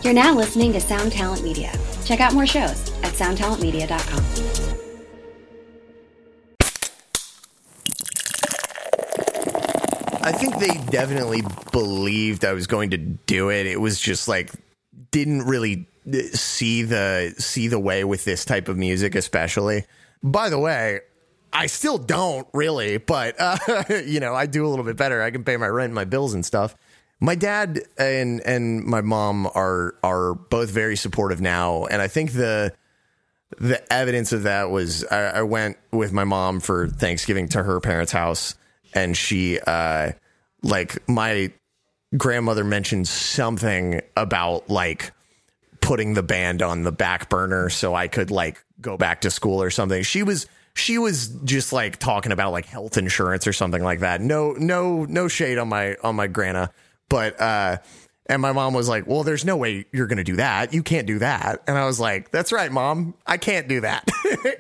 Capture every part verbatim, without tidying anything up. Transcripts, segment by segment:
You're now listening to Sound Talent Media. Check out more shows at sound talent media dot com. I think they definitely believed I was going to do it. It was just like, didn't really see the see the way with this type of music, especially. By the way, I still don't really, but uh, you know, I do a little bit better. I can pay my rent, my bills and stuff. My dad and and my mom are are both very supportive now, and I think the the evidence of that was I, I went with my mom for Thanksgiving to her parents' house, and she uh, like my grandmother mentioned something about like putting the band on the back burner so I could like go back to school or something. She was she was just like talking about like health insurance or something like that. No no no shade on my on my grandma. But, uh, and my mom was like, well, there's no way you're going to do that. You can't do that. And I was like, that's right, Mom. I can't do that.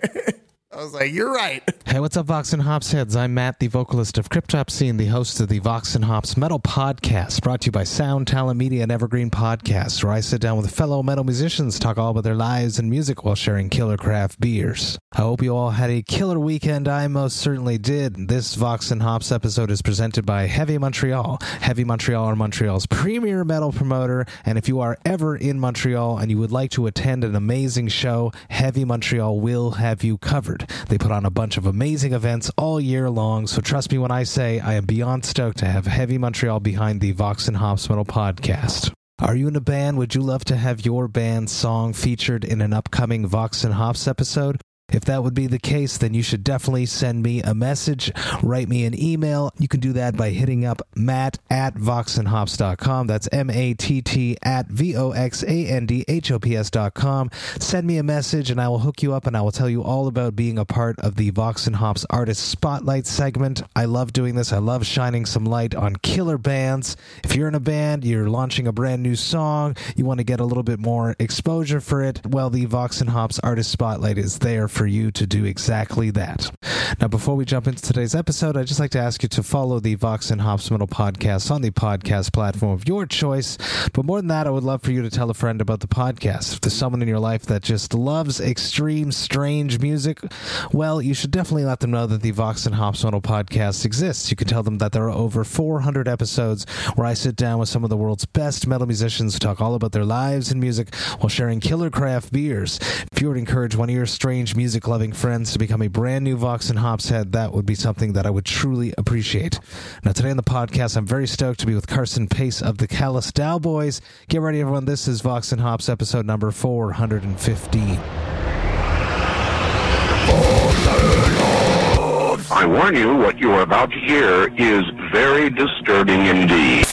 I was like, you're right. Hey, what's up, Vox and Hops heads? I'm Matt, the vocalist of Cryptopsy and the host of the Vox and Hops Metal Podcast, brought to you by Sound Talent Media and Evergreen Podcasts, where I sit down with fellow metal musicians, talk all about their lives and music while sharing killer craft beers. I hope you all had a killer weekend. I most certainly did. This Vox and Hops episode is presented by Heavy Montreal. Heavy Montreal are Montreal's premier metal promoter, and if you are ever in Montreal and you would like to attend an amazing show, Heavy Montreal will have you covered. They put on a bunch of amazing events all year long, so trust me when I say I am beyond stoked to have Heavy Montreal behind the Vox and Hops Metal Podcast. Are you in a band? Would you love to have your band's song featured in an upcoming Vox and Hops episode? If that would be the case, then you should definitely send me a message, write me an email. You can do that by hitting up Matt at vox and hops dot com. That's M A T T at V O X A N D H O P S dot com. Send me a message and I will hook you up and I will tell you all about being a part of the Vox and Hops Artist Spotlight segment. I love doing this. I love shining some light on killer bands. If you're in a band, you're launching a brand new song, you want to get a little bit more exposure for it, well, the Vox and Hops Artist Spotlight is there for you to do exactly that. Now, before we jump into today's episode, I'd just like to ask you to follow the Vox and Hops Metal Podcast on the podcast platform of your choice. But more than that, I would love for you to tell a friend about the podcast. If there's someone in your life that just loves extreme, strange music, well, you should definitely let them know that the Vox and Hops Metal Podcast exists. You can tell them that there are over four hundred episodes where I sit down with some of the world's best metal musicians who talk all about their lives and music while sharing killer craft beers. If you would encourage one of your strange music music-loving friends to become a brand new Vox and Hops head, that would be something that I would truly appreciate. Now, today on the podcast, I'm very stoked to be with Carson Pace of the Callous Daoboys. Get ready, everyone. This is Vox and Hops episode number four hundred fifteen. I warn you, what you are about to hear is very disturbing indeed.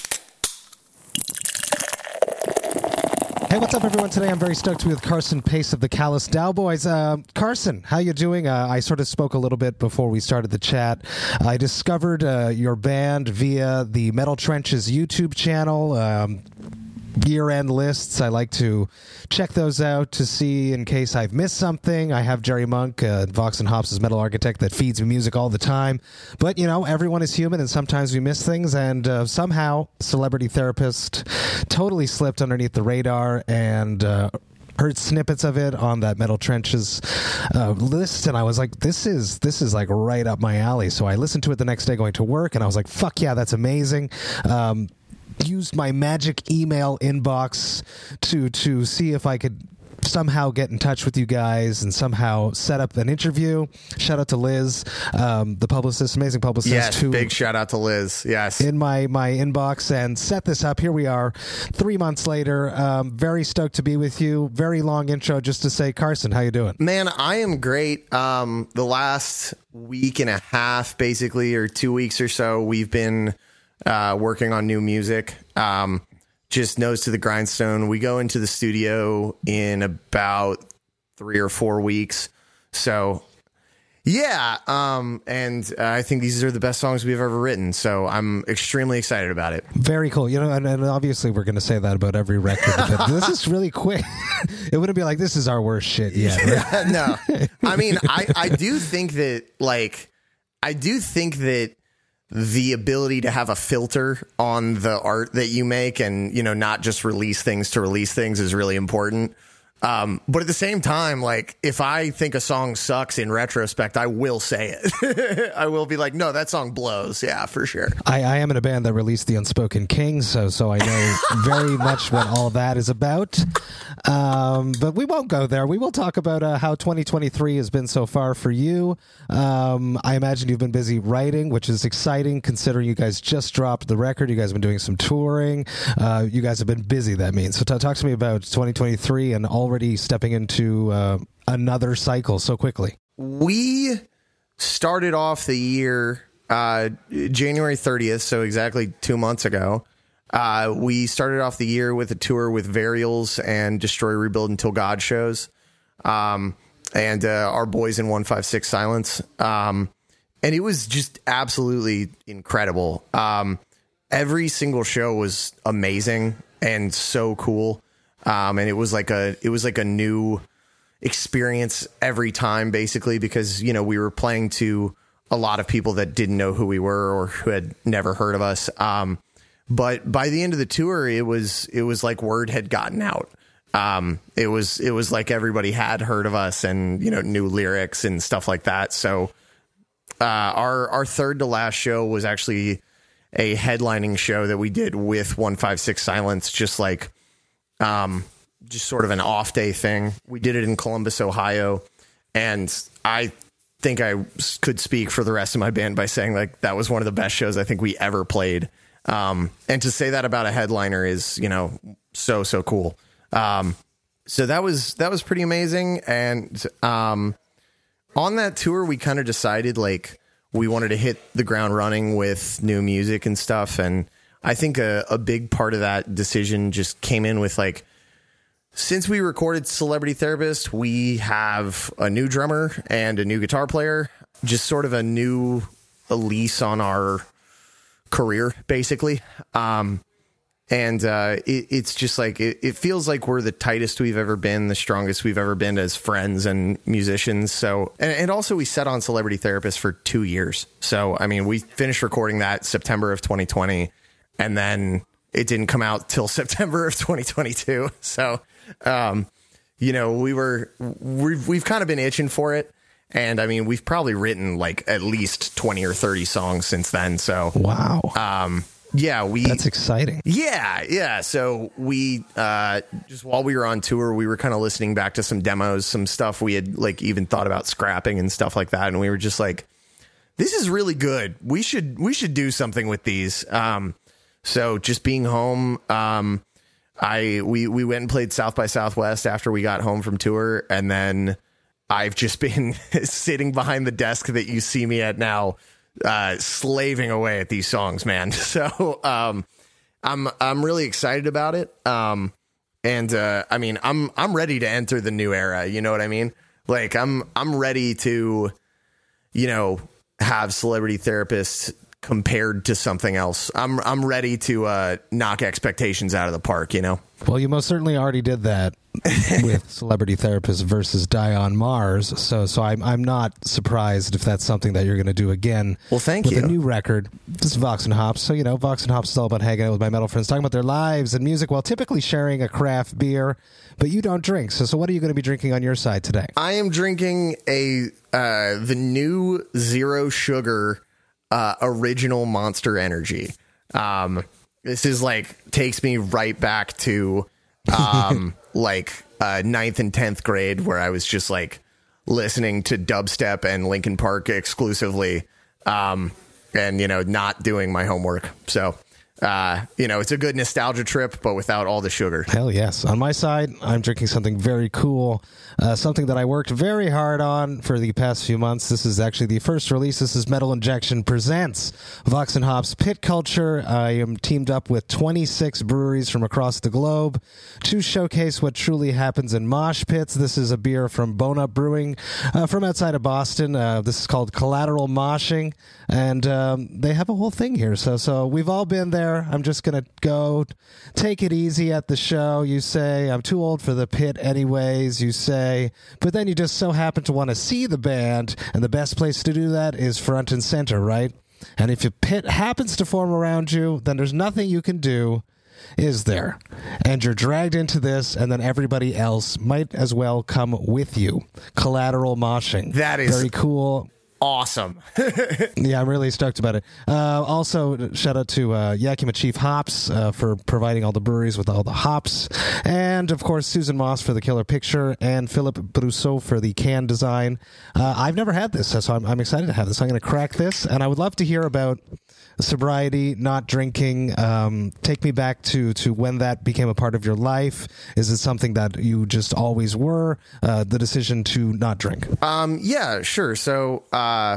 Hey, what's up, everyone? Today I'm very stoked to be with Carson Pace of the Callous Daoboys. Uh, Carson, how you doing? Uh, I sort of spoke a little bit before we started the chat. I discovered uh, your band via the Metal Trenches YouTube channel. Um, year-end lists. I like to check those out to see in case I've missed something. I have Jerry Monk, uh, Vox and Hops' metal architect, that feeds me music all the time. But, you know, everyone is human, and sometimes we miss things, and uh, somehow Celebrity Therapist totally slipped underneath the radar, and uh, heard snippets of it on that Metal Trenches uh, list, and I was like, this is this is like right up my alley. So I listened to it the next day going to work, and I was like, fuck yeah, that's amazing. Um, used my magic email inbox to to see if I could somehow get in touch with you guys and somehow set up an interview. Shout out to Liz, um, the publicist, amazing publicist. Yes, who, big shout out to Liz. Yes. In my, my inbox and set this up. Here we are three months later. Um, very stoked to be with you. Very long intro just to say, Carson, how you doing? Man, I am great. Um, the last week and a half, basically, or two weeks or so, we've been uh, working on new music. Um, just nose to the grindstone. We go into the studio in about three or four weeks. So, yeah. Um, and uh, I think these are the best songs we've ever written. So I'm extremely excited about it. Very cool. You know, and, and obviously we're going to say that about every record. But this is really quick. It wouldn't be like, this is our worst shit yet. Right? No. I mean, I, I do think that, like, I do think that the ability to have a filter on the art that you make and, you know, not just release things to release things is really important. Um, but at the same time, like, if I think a song sucks in retrospect, I will say it. I will be like, no, that song blows. Yeah, for sure. I, I am in a band that released The Unspoken King, so so I know very much what all that is about. Um, but we won't go there. We will talk about uh, how twenty twenty-three has been so far for you. Um, I imagine you've been busy writing, which is exciting considering you guys just dropped the record. You guys have been doing some touring. Uh, you guys have been busy, that means. So t- talk to me about twenty twenty-three and already stepping into uh, another cycle so quickly. We started off the year uh, January thirtieth, so exactly two months ago. Uh, we started off the year with a tour with Varials and Destroy, Rebuild Until God shows, um, and uh, our boys in one five six Silence. Um, and it was just absolutely incredible. Um, every single show was amazing and so cool. Um, and it was like a, it was like a new experience every time, basically, because, you know, we were playing to a lot of people that didn't know who we were or who had never heard of us. Um, but by the end of the tour, it was, it was like word had gotten out. Um, it was, it was like everybody had heard of us and, you know, knew lyrics and stuff like that. So, uh, our, our third to last show was actually a headlining show that we did with one five six Silence, just like, Um, just sort of an off day thing. We did it in Columbus, Ohio. And I think I could speak for the rest of my band by saying like that was one of the best shows I think we ever played. Um, and to say that about a headliner is, you know, so, so cool. Um, so that was, that was pretty amazing. And, um, on that tour, we kind of decided like we wanted to hit the ground running with new music and stuff. And I think a, a big part of that decision just came in with like, since we recorded Celebrity Therapist, we have a new drummer and a new guitar player, just sort of a new a lease on our career, basically. Um, and uh, it, it's just like, it, it feels like we're the tightest we've ever been, the strongest we've ever been as friends and musicians. So, and, and also we set on Celebrity Therapist for two years. So, I mean, we finished recording that September of twenty twenty. And then it didn't come out till September of twenty twenty-two. So, um, you know, we were, we've, we've kind of been itching for it. And I mean, we've probably written like at least twenty or thirty songs since then. So, wow. Um, yeah, we, that's exciting. Yeah. Yeah. So we, uh, just while we were on tour, we were kind of listening back to some demos, some stuff we had like even thought about scrapping and stuff like that. And we were just like, this is really good. We should, we should do something with these. Um, So just being home, um, I we we went and played South by Southwest after we got home from tour, and then I've just been sitting behind the desk that you see me at now, uh, slaving away at these songs, man. So um, I'm I'm really excited about it, um, and uh, I mean I'm I'm ready to enter the new era. You know what I mean? Like I'm I'm ready to, you know, have Celebrity Therapists compared to something else. I'm I'm ready to uh, knock expectations out of the park, you know? Well, you most certainly already did that with Celebrity Therapist versus Die on Mars. So so I'm I'm not surprised if that's something that you're going to do again. Well, thank with you. With a new record. This is Vox and Hops. So, you know, Vox and Hops is all about hanging out with my metal friends, talking about their lives and music while typically sharing a craft beer. But you don't drink. So so what are you going to be drinking on your side today? I am drinking a uh, the new zero sugar Uh, original Monster Energy. Um, this is like takes me right back to um, like uh, ninth and tenth grade, where I was just like listening to dubstep and Linkin Park exclusively, um, and you know, not doing my homework. So uh, you know, it's a good nostalgia trip, but without all the sugar. Hell yes. On my side, I'm drinking something very cool, uh, something that I worked very hard on for the past few months. This is actually the first release. This is Metal Injection presents Vox and Hops Pit Culture. I am teamed up with twenty-six breweries from across the globe to showcase what truly happens in mosh pits. This is a beer from Bone Up Brewing uh, from outside of Boston. Uh, this is called Collateral Moshing, and um, they have a whole thing here. So, so we've all been there. I'm just going to go take it easy at the show. You say, I'm too old for the pit anyways, you say, but then you just so happen to want to see the band, and the best place to do that is front and center, right? And if a pit happens to form around you, then there's nothing you can do, is there? And you're dragged into this, and then everybody else might as well come with you. Collateral moshing. That is very cool. Awesome. Yeah, I'm really stoked about it. Uh, also, shout out to uh, Yakima Chief Hops uh, for providing all the breweries with all the hops. And, of course, Susan Moss for the killer picture and Philip Brousseau for the can design. Uh, I've never had this, so I'm, I'm excited to have this. I'm going to crack this, and I would love to hear about sobriety, not drinking. Um, take me back to, to when that became a part of your life. Is it something that you just always were? Uh, the decision to not drink? Um, yeah, sure. So, uh,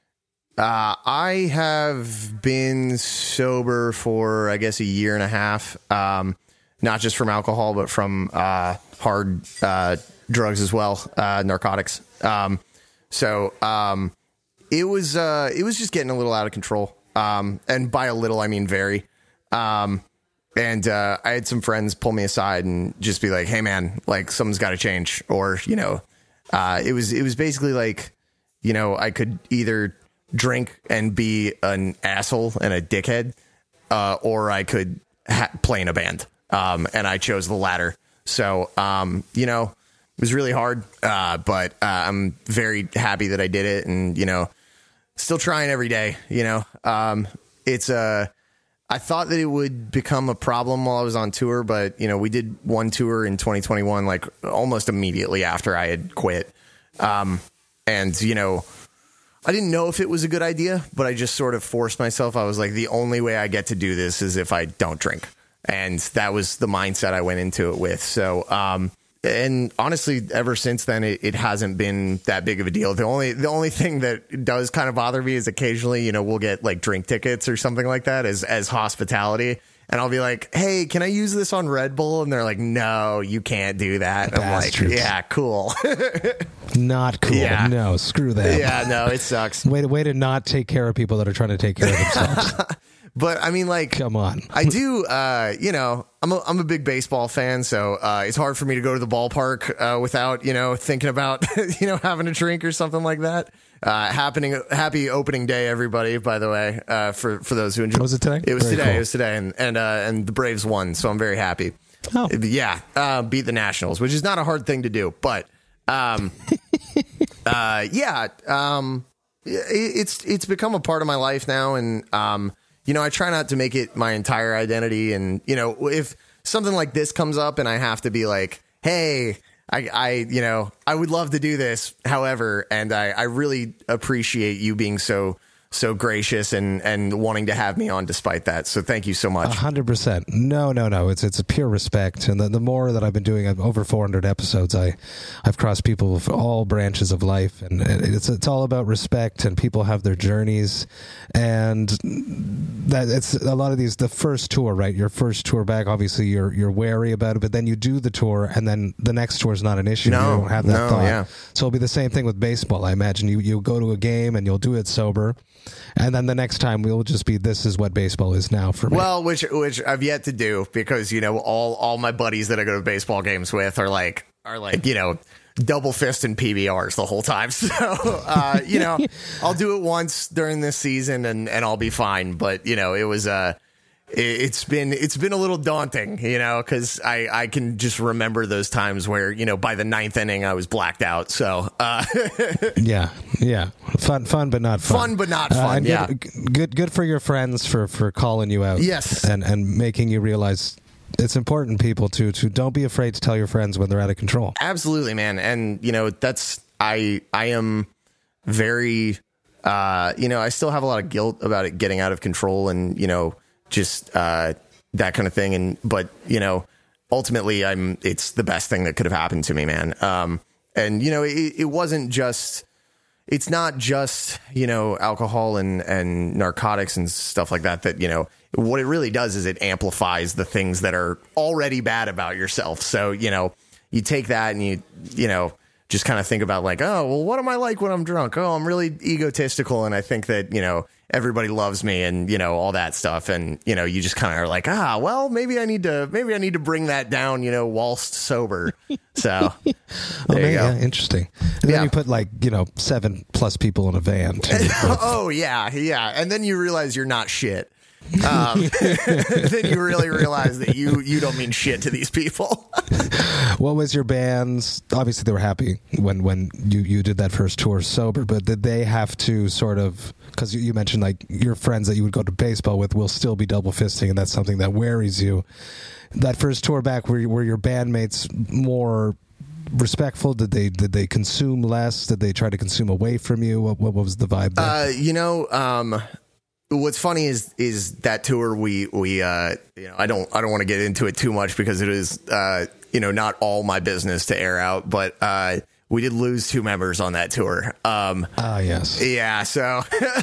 uh, I have been sober for, I guess, a year and a half. Um, not just from alcohol, but from, uh, hard, uh, drugs as well, uh, narcotics. Um, so, um, it was, uh, it was just getting a little out of control. Um, and by a little, I mean very. Um, and uh, I had some friends pull me aside and just be like, "Hey, man, like something's got to change." Or, you know, uh, it was it was basically like, you know, I could either drink and be an asshole and a dickhead, uh, or I could ha- play in a band. Um, and I chose the latter. So, um, you know, it was really hard, uh, but uh, I'm very happy that I did it. And, you know, still trying every day, you know. Um, it's uh, I thought that it would become a problem while I was on tour, but, you know, we did one tour in twenty twenty-one, like almost immediately after I had quit. Um, and, you know, I didn't know if it was a good idea, but I just sort of forced myself. I was like, the only way I get to do this is if I don't drink. And that was the mindset I went into it with. So, um, and honestly, ever since then, it, it hasn't been that big of a deal. The only the only thing that does kind of bother me is occasionally, you know, we'll get like drink tickets or something like that as as hospitality. And I'll be like, "Hey, can I use this on Red Bull?" And they're like, "No, you can't do that." And I'm like, "Yeah, cool." Not cool. Yeah. No, screw that. Yeah, no, it sucks. Way to, way to not take care of people that are trying to take care of themselves. But I mean, like, come on. I do, uh, you know, I'm a, I'm a big baseball fan, so uh, it's hard for me to go to the ballpark uh, without, you know, thinking about, you know, having a drink or something like that. Uh, happening, happy opening day, everybody, by the way, uh, for, for those who enjoy. Was it today? It was Very today. cool. It was today. And, and, uh, and the Braves won, so I'm very happy. Oh. Yeah. Uh, beat the Nationals, which is not a hard thing to do, but, um, uh, yeah, um, it, it's, it's become a part of my life now. And, um, you know, I try not to make it my entire identity. And, you know, if something like this comes up and I have to be like, hey, I, I you know, I would love to do this. However, and I, I really appreciate you being so so gracious and, and wanting to have me on despite that. So thank you so much. A hundred percent. No, no, no. It's it's a pure respect. And the, the more that I've been doing, I've over four hundred episodes. I, I've crossed people of all branches of life, and it's it's all about respect. And people have their journeys, and that it's a lot of these. The first tour, right? Your first tour back. Obviously, you're you're wary about it, but then you do the tour, and then the next tour is not an issue. No, you don't have that no, thought. yeah. So it'll be the same thing with baseball. I imagine you you go to a game and you'll do it sober. And then the next time we'll just be, this is what baseball is now for me. Well, which which I've yet to do, because, you know, all all my buddies that I go to baseball games with are like are like, you know, double fisting P B Rs the whole time. So, uh, you know, I'll do it once during this season and, and I'll be fine. But, you know, it was uh, it, it's been it's been a little daunting, you know, because I, I can just remember those times where, you know, by the ninth inning I was blacked out. So, uh, yeah, yeah, fun, fun, but not fun. Fun, but not fun. Uh, and yeah, good, good, good for your friends for, for calling you out. Yes, and and making you realize it's important, people, to to don't be afraid to tell your friends when they're out of control. Absolutely, man. And you know, that's I I am very uh, you know, I still have a lot of guilt about it getting out of control, and you know, just uh, that kind of thing. And but you know, ultimately, I'm it's the best thing that could have happened to me, man. Um, and you know, it, it wasn't just. It's not just, you know, alcohol and, and narcotics and stuff like that, that, you know, what it really does is it amplifies the things that are already bad about yourself. So, you know, you take that and you, you know, just kind of think about like, oh, well, what am I like when I'm drunk? Oh, I'm really egotistical. And I think that, you know, everybody loves me and, you know, all that stuff. And, you know, you just kind of are like, ah, well, maybe I need to, maybe I need to bring that down, you know, whilst sober. So there oh, you man, go. Yeah, interesting. And Yeah. then you put like, you know, seven plus people in a van. Too. Oh yeah. Yeah. And then you realize you're not shit. Um, then you really realize that you, you don't mean shit to these people. What was your band's? Obviously, they were happy when, when you, you did that first tour sober, but did they have to sort of, because you, you mentioned like your friends that you would go to baseball with will still be double fisting, and that's something that worries you. That first tour back, were, were your bandmates more respectful? Did they did they consume less? Did they try to consume away from you? What, what was the vibe there? Uh, you know, um, what's funny is is that tour we we uh, you know I don't I don't want to get into it too much because it is uh, you know not all my business to air out, but uh, we did lose two members on that tour. Um, Ah, yes. yeah, so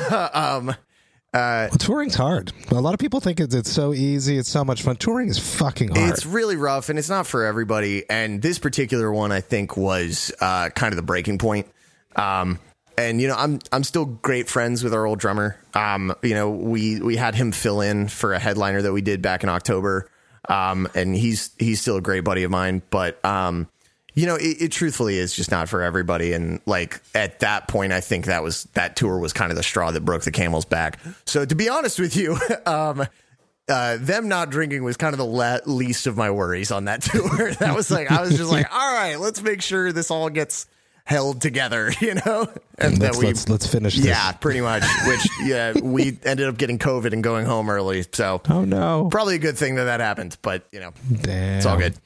um, uh, Well, touring's hard. A lot of people think it's, it's so easy. It's so much fun. Touring is fucking hard. it's really rough and it's not for everybody. And this particular one, I think, was uh, kind of the breaking point. Um, and you know, I'm I'm still great friends with our old drummer. Um, you know, we we had him fill in for a headliner that we did back in October. Um, and he's he's still a great buddy of mine. But um, you know, it, it truthfully is just not for everybody. And like at that point, I think that was that tour was kind of the straw that broke the camel's back. So to be honest with you, um, uh, them not drinking was kind of the le- least of my worries on that tour. That was like, I was just like, all right, let's make sure this all gets held together, you know, and let's, that we, let's, let's finish this. yeah, pretty much, which, yeah, we ended up getting COVID and going home early. So Oh, no. probably a good thing that that happened, but you know, Damn. it's all good.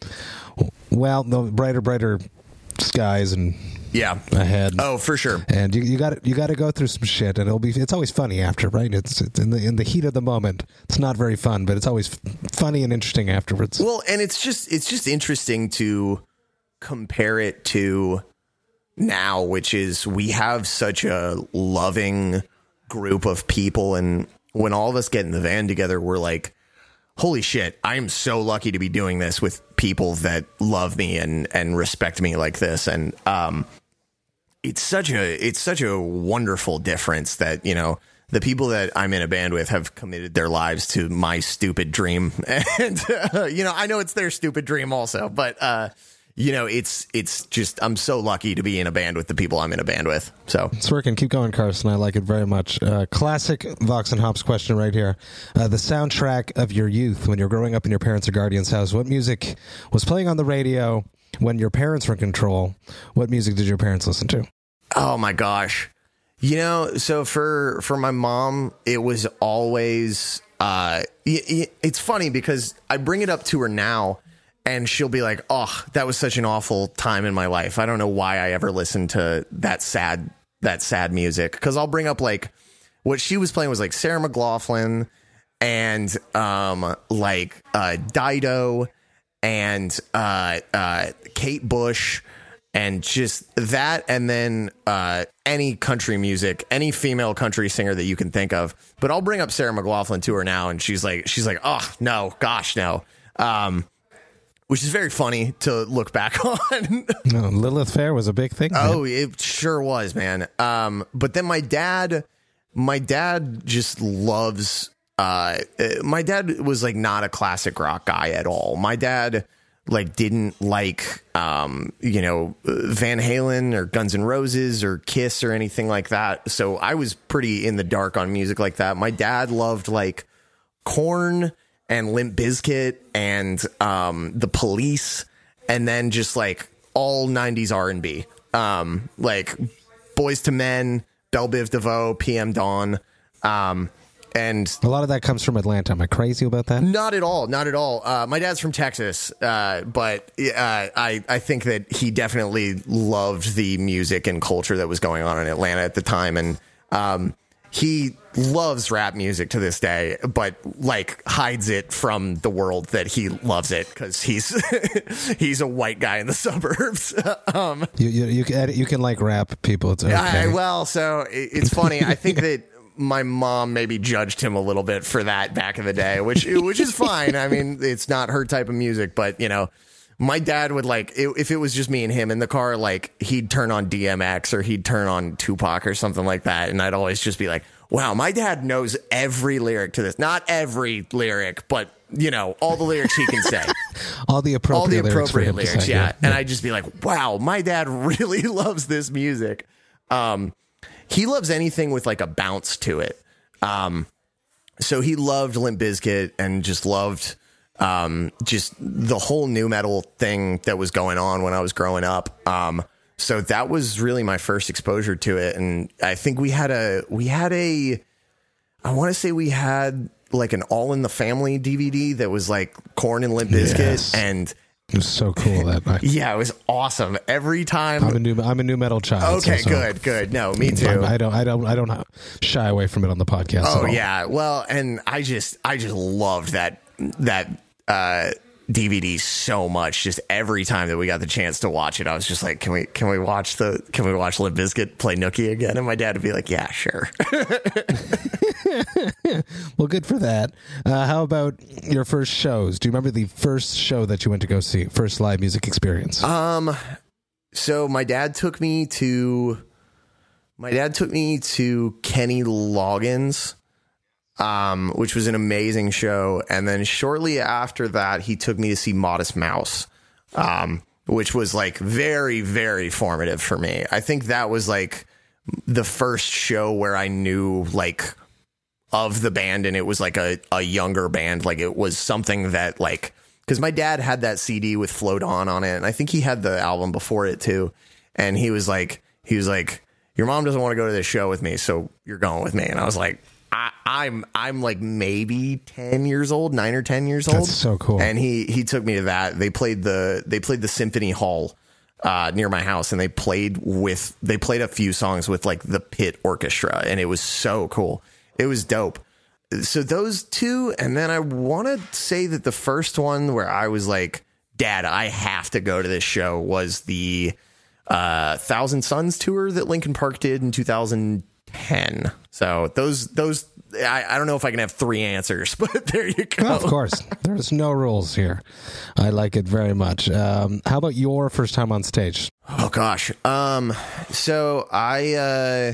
Well, the brighter, brighter skies and Yeah. ahead. Oh, for sure. And you you got you got to go through some shit, and it'll be it's always funny after, right? It's, it's in the in the heat of the moment. It's not very fun, but it's always f- funny and interesting afterwards. Well, and it's just it's just interesting to compare it to now, which is we have such a loving group of people, and when all of us get in the van together, we're like, holy shit, I am so lucky to be doing this with people that love me and and respect me like this. And um it's such a it's such a wonderful difference that, you know, the people that I'm in a band with have committed their lives to my stupid dream. And uh, you know, I know it's their stupid dream also, but uh you know, it's it's just I'm so lucky to be in a band with the people I'm in a band with. So It's working. Keep going, Carson. I like it very much. Uh, classic Vox and Hops question right here. Uh, the soundtrack of your youth when you're growing up in your parents' or guardian's house. What music was playing on the radio when your parents were in control? What music did your parents listen to? oh my gosh. You know, so for for my mom, it was always uh y- y- it's funny because I bring it up to her now and she'll be like, oh, that was such an awful time in my life. I don't know why I ever listened to that sad, that sad music. Because I'll bring up like what she was playing was like Sarah McLachlan and um, like uh, Dido and uh, uh, Kate Bush and just that. And then uh, any country music, any female country singer that you can think of. But I'll bring up Sarah McLachlan to her now. And she's like, she's like, oh, no, gosh, no. Um, Which is very funny to look back on. No, Lilith Fair was a big thing. Oh, it sure was, man. Um, but then my dad, my dad just loves. Uh, my dad was like not a classic rock guy at all. My dad like didn't like, um, you know, Van Halen or Guns N' Roses or Kiss or anything like that. So I was pretty in the dark on music like that. My dad loved like Korn and Limp Bizkit and um, the Police, and then just like all nineties R and B, um, like Boys to Men, Belle Biv DeVoe, P M Dawn, um, and A lot of that comes from Atlanta. Am I crazy about that? not at all, not at all. Uh, my dad's from Texas, uh, but uh, I I think that he definitely loved the music and culture that was going on in Atlanta at the time, and um, he loves rap music to this day, but like hides it from the world that he loves it because he's he's a white guy in the suburbs. um, You you you can, you can like rap people. It's okay. I, well, so it, it's funny. I think that my mom maybe judged him a little bit for that back in the day, which which is fine. I mean, it's not her type of music, but you know. My dad would like, if it was just me and him in the car, like he'd turn on D M X or he'd turn on Tupac or something like that. And I'd always just be like, wow, my dad knows every lyric to this. Not every lyric, but, you know, all the lyrics he can say. all the appropriate all the lyrics, appropriate for him lyrics, to say, yeah. yeah. And I'd just be like, wow, my dad really loves this music. Um, he loves anything with like a bounce to it. Um, so he loved Limp Bizkit and just loved um, just the whole nu metal thing that was going on when I was growing up. Um, so that was really my first exposure to it. And I think we had a, we had a, I want to say we had like an All in the Family D V D that was like Korn and Limp Bizkit. Yes. And it was so cool that night. yeah, it was awesome. Every time. I'm a new, I'm a new metal child. Okay, so, so good, good. No, me too. I don't, I don't, I don't shy away from it on the podcast. Oh at all. yeah, well, and I just, I just loved that that uh, D V D so much. Just every time that we got the chance to watch it, I was just like, can we, can we watch the, can we watch Limp Bizkit play Nookie again? And my dad would be like, yeah, sure. Well, good for that. Uh, how about your first shows? Do you remember the first show that you went to go see? First live music experience? Um, so my dad took me to, my dad took me to Kenny Loggins, um, which was an amazing show. And then shortly after that, he took me to see Modest Mouse, um, which was like very, very formative for me. I think that was like the first show where I knew like of the band, and it was like a, a younger band. Like it was something that like, because my dad had that C D with Float On on it, and I think he had the album before it too. And he was like, he was like, your mom doesn't want to go to this show with me, so you're going with me. And I was like, I, I'm I'm like maybe ten years old, nine or ten years old. That's so cool. And he he took me to that. They played the they played the Symphony Hall uh, near my house, and they played with they played a few songs with like the Pit Orchestra, and it was so cool. It was dope. So those two, and then I want to say that the first one where I was like, Dad, I have to go to this show was the uh, Thousand Suns tour that Linkin Park did in two thousand ten. So those, those, I, I don't know if I can have three answers, but there you go. Well, of course, there's no rules here. I like it very much. Um, how about your first time on stage? Oh gosh. Um, so I, uh,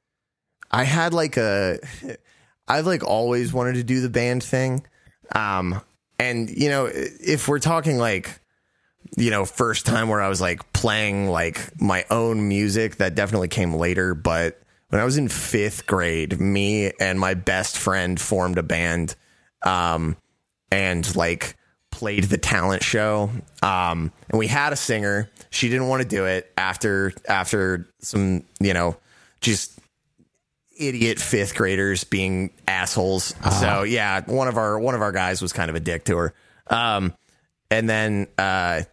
I had like a, I've like always wanted to do the band thing. Um, and you know, if we're talking like, you know, first time where I was like playing like my own music, that definitely came later. But when I was in fifth grade, me and my best friend formed a band, um, and like played the talent show. Um, and we had a singer. She didn't want to do it after, after some, you know, just idiot fifth graders being assholes. Uh-huh. So yeah, one of our, one of our guys was kind of a dick to her. Um, and then, uh,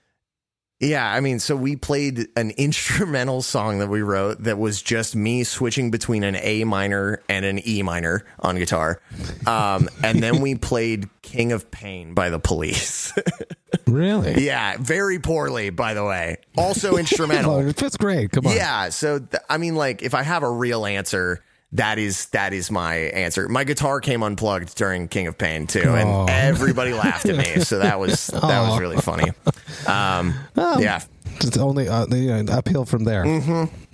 yeah, I mean, so we played an instrumental song that we wrote that was just me switching between an A minor and an E minor on guitar. Um, and then we played King of Pain by The Police. Really? Yeah, very poorly, by the way. Also instrumental. Well, fifth grade, come on. Yeah, so, th- I mean, like, if I have a real answer, that is that is my answer. My guitar came unplugged during King of Pain too, oh. and everybody laughed at me. So that was that oh. was really funny. Um, um, yeah, it's only uh, you know, uphill from there. Mm-hmm.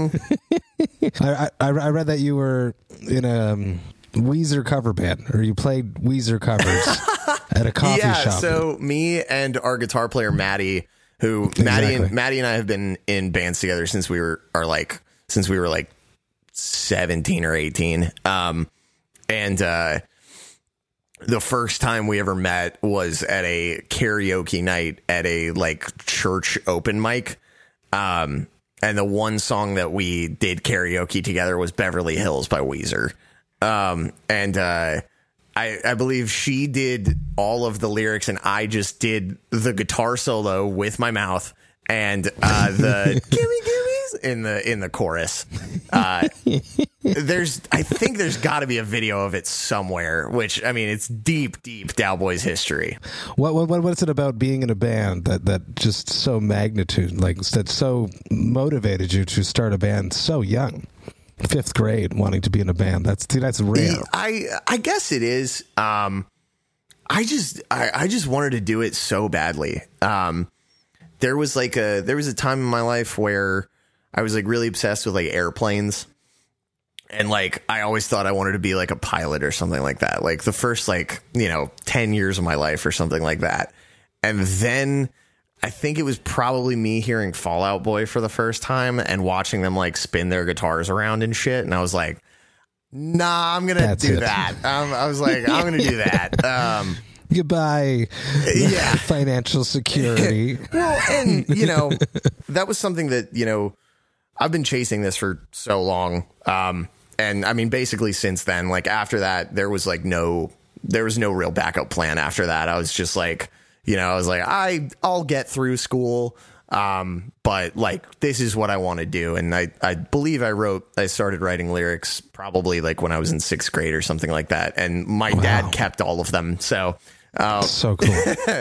Mm-hmm. I, I I read that you were in a um, Weezer cover band, or you played Weezer covers at a coffee yeah, shop. So me and our guitar player Maddie, who exactly. Maddie and Maddie and I have been in bands together since we were are like since we were like seventeen or eighteen. Um, and, uh, the first time we ever met was at a karaoke night at a like church open mic. Um, and the one song that we did karaoke together was Beverly Hills by Weezer. Um, and, uh, I, I believe she did all of the lyrics and I just did the guitar solo with my mouth and, uh, the gimme gimmes in the, in the chorus. Uh, there's, I think there's gotta be a video of it somewhere, which, I mean, it's deep, deep Dowboys history. What, what, what is it about being in a band that, that just so magnitude, like that so motivated you to start a band so young? Fifth grade, wanting to be in a band. That's, that's rare. I, I guess it is. Um, I just, I, I just wanted to do it so badly. Um, there was like a, there was a time in my life where I was like really obsessed with like airplanes. And like, I always thought I wanted to be like a pilot or something like that. Like the first, like, you know, ten years of my life or something like that. And then I think it was probably me hearing Fall Out Boy for the first time and watching them like spin their guitars around and shit. And I was like, nah, I'm going to do it. that. Um, I was like, I'm going to do that. Um, Goodbye. Yeah. Financial security. Well, and, you know, that was something that, you know, I've been chasing this for so long. Um, and I mean, basically since then, like after that, there was like no, there was no real backup plan after that. I was just like, you know, I was like, I, I'll get through school. Um, but like, this is what I want to do. And I, I believe I wrote, I started writing lyrics probably like when I was in sixth grade or something like that. And my wow. dad kept all of them. So, uh, so cool.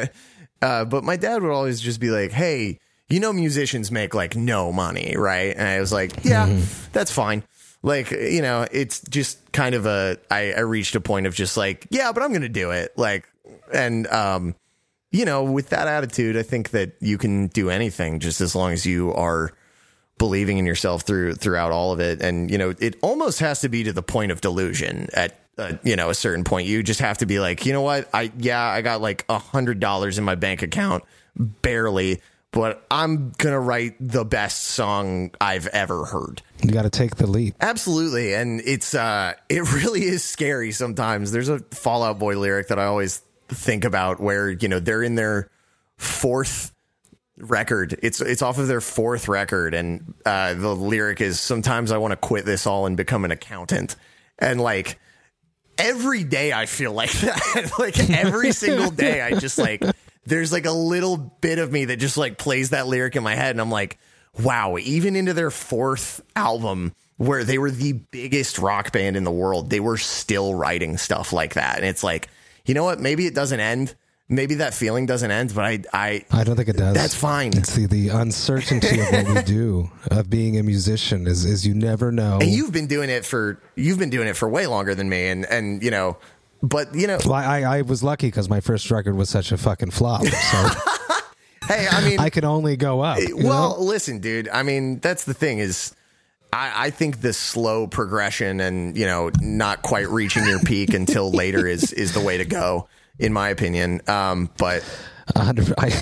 uh, but my dad would always just be like, hey, you know, musicians make like no money, right? And I was like, yeah, mm-hmm. that's fine. Like, you know, it's just kind of a, I, I reached a point of just like, yeah, but I'm going to do it. Like, and, um, you know, with that attitude, I think that you can do anything just as long as you are believing in yourself through throughout all of it. And, you know, it almost has to be to the point of delusion at, uh, you know, a certain point. You just have to be like, you know what? I, yeah, I got like a hundred dollars in my bank account, barely. But I'm going to write the best song I've ever heard. You got to take the leap. Absolutely. And it's uh, it really is scary sometimes. There's a Fall Out Boy lyric that I always think about where, you know, they're in their fourth record. It's it's off of their fourth record. And uh, the lyric is, sometimes I want to quit this all and become an accountant. And like every day I feel like that. Like every single day I just like... There's like a little bit of me that just like plays that lyric in my head. And I'm like, wow, even into their fourth album where they were the biggest rock band in the world, they were still writing stuff like that. And it's like, you know what? Maybe it doesn't end. Maybe that feeling doesn't end, but I, I, I don't think it does. That's fine. It's the, the uncertainty of what we do, of being a musician, is, is you never know. And you've been doing it for, you've been doing it for way longer than me. And, and, you know, But, you know, well, I, I was lucky because my first record was such a fucking flop. So hey, I mean, I could only go up. Well, know? listen, dude, I mean, that's the thing is I, I think the slow progression and, you know, not quite reaching your peak until later is, is the way to go, in my opinion. Um, but I,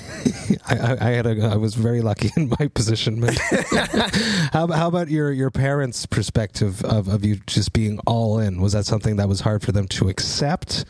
I, I had a, I was very lucky in my positionment. how, how about your, your parents' perspective of, of you just being all in? Was that something that was hard for them to accept?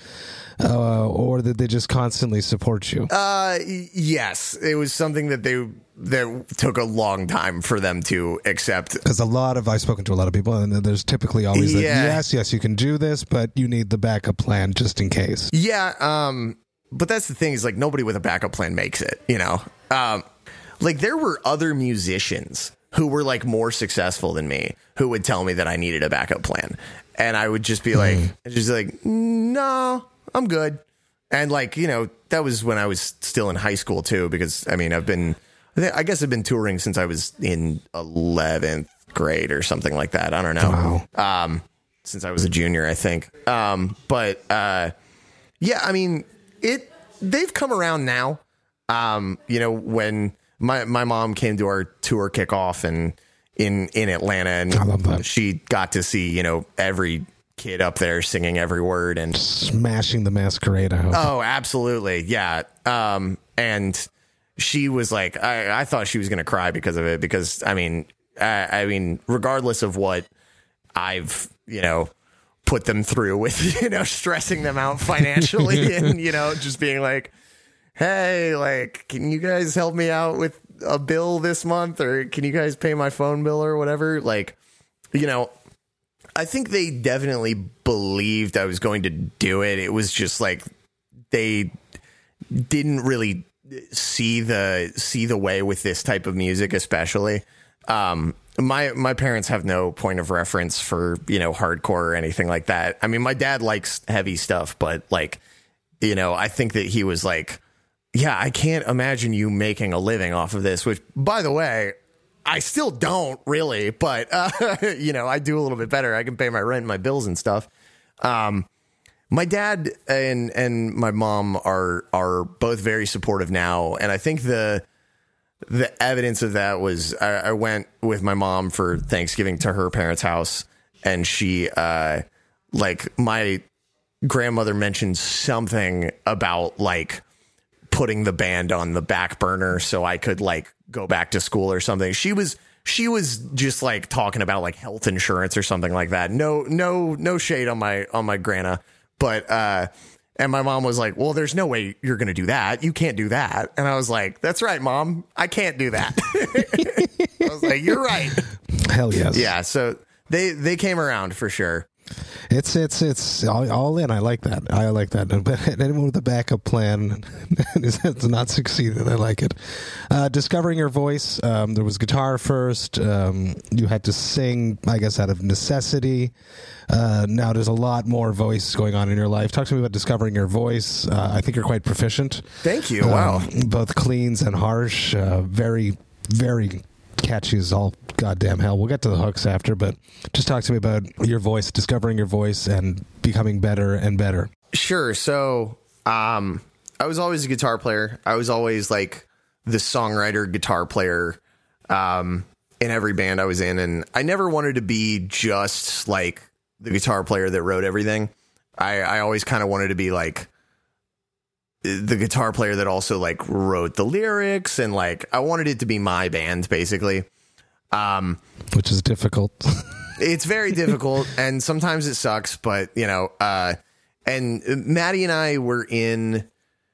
Uh, or did they just constantly support you? Uh, yes, it was something that they, that took a long time for them to accept. Because a lot of, I've spoken to a lot of people, and there's typically always yeah. that, yes, yes, you can do this, but you need the backup plan just in case. Yeah, um... But that's the thing is like nobody with a backup plan makes it, you know, um, like there were other musicians who were like more successful than me who would tell me that I needed a backup plan. And I would just be like, mm. just like, no, I'm good. And like, you know, that was when I was still in high school, too, because, I mean, I've been I guess I've been touring since I was in eleventh grade or something like that. I don't know. Wow. Um, since I was a junior, I think. Um, but uh, yeah, I mean, it. They've come around now. Um, you know, when my my mom came to our tour kickoff and in in Atlanta, and she got to see, you know, every kid up there singing every word and smashing the Masquerade. I hope. Oh, absolutely, yeah. Um, and she was like, I, I thought she was going to cry because of it, because I mean, I, I mean, regardless of what I've, you know, put them through with, you know, stressing them out financially and, you know, just being like, hey, like, can you guys help me out with a bill this month, or can you guys pay my phone bill or whatever? Like, you know, I think they definitely believed I was going to do it. It was just like they didn't really see the see the way with this type of music, especially. Um, my my parents have no point of reference for, you know, hardcore or anything like that. I mean, my dad likes heavy stuff, but like, you know, I think that he was like, yeah, I can't imagine you making a living off of this, which, by the way, I still don't really, but, uh, you know, I do a little bit better. I can pay my rent and my bills and stuff. Um, my dad and, and my mom are, are both very supportive now. And I think the, the evidence of that was I, I went with my mom for Thanksgiving to her parents' house, and she, uh, like my grandmother mentioned something about like putting the band on the back burner so I could like go back to school or something. She was, she was just like talking about like health insurance or something like that. No, no, no shade on my, on my grandma, but, uh, and my mom was like, well, there's no way you're going to do that. You can't do that. And I was like, that's right, Mom. I can't do that. I was like, you're right. Hell yes. Yeah. So they, they came around for sure. It's it's it's all, all in. I like that. I like that. But anyone with a backup plan has not succeeded. I like it. Uh, discovering your voice. Um, there was guitar first. Um, you had to sing, I guess, out of necessity. Uh, now there's a lot more voice going on in your life. Talk to me about discovering your voice. Uh, I think you're quite proficient. Thank you. Wow. Um, both cleans and harsh. Uh, very, very catchy as all goddamn hell. We'll get to the hooks after, but just talk to me about your voice, discovering your voice and becoming better and better. Sure. So um, I was always a guitar player. I was always like the songwriter, guitar player um, in every band I was in. And I never wanted to be just like the guitar player that wrote everything. I, I always kind of wanted to be like the guitar player that also like wrote the lyrics, and like I wanted it to be my band basically. Um, which is difficult. It's very difficult, and sometimes it sucks, but you know, uh, and Maddie and I were in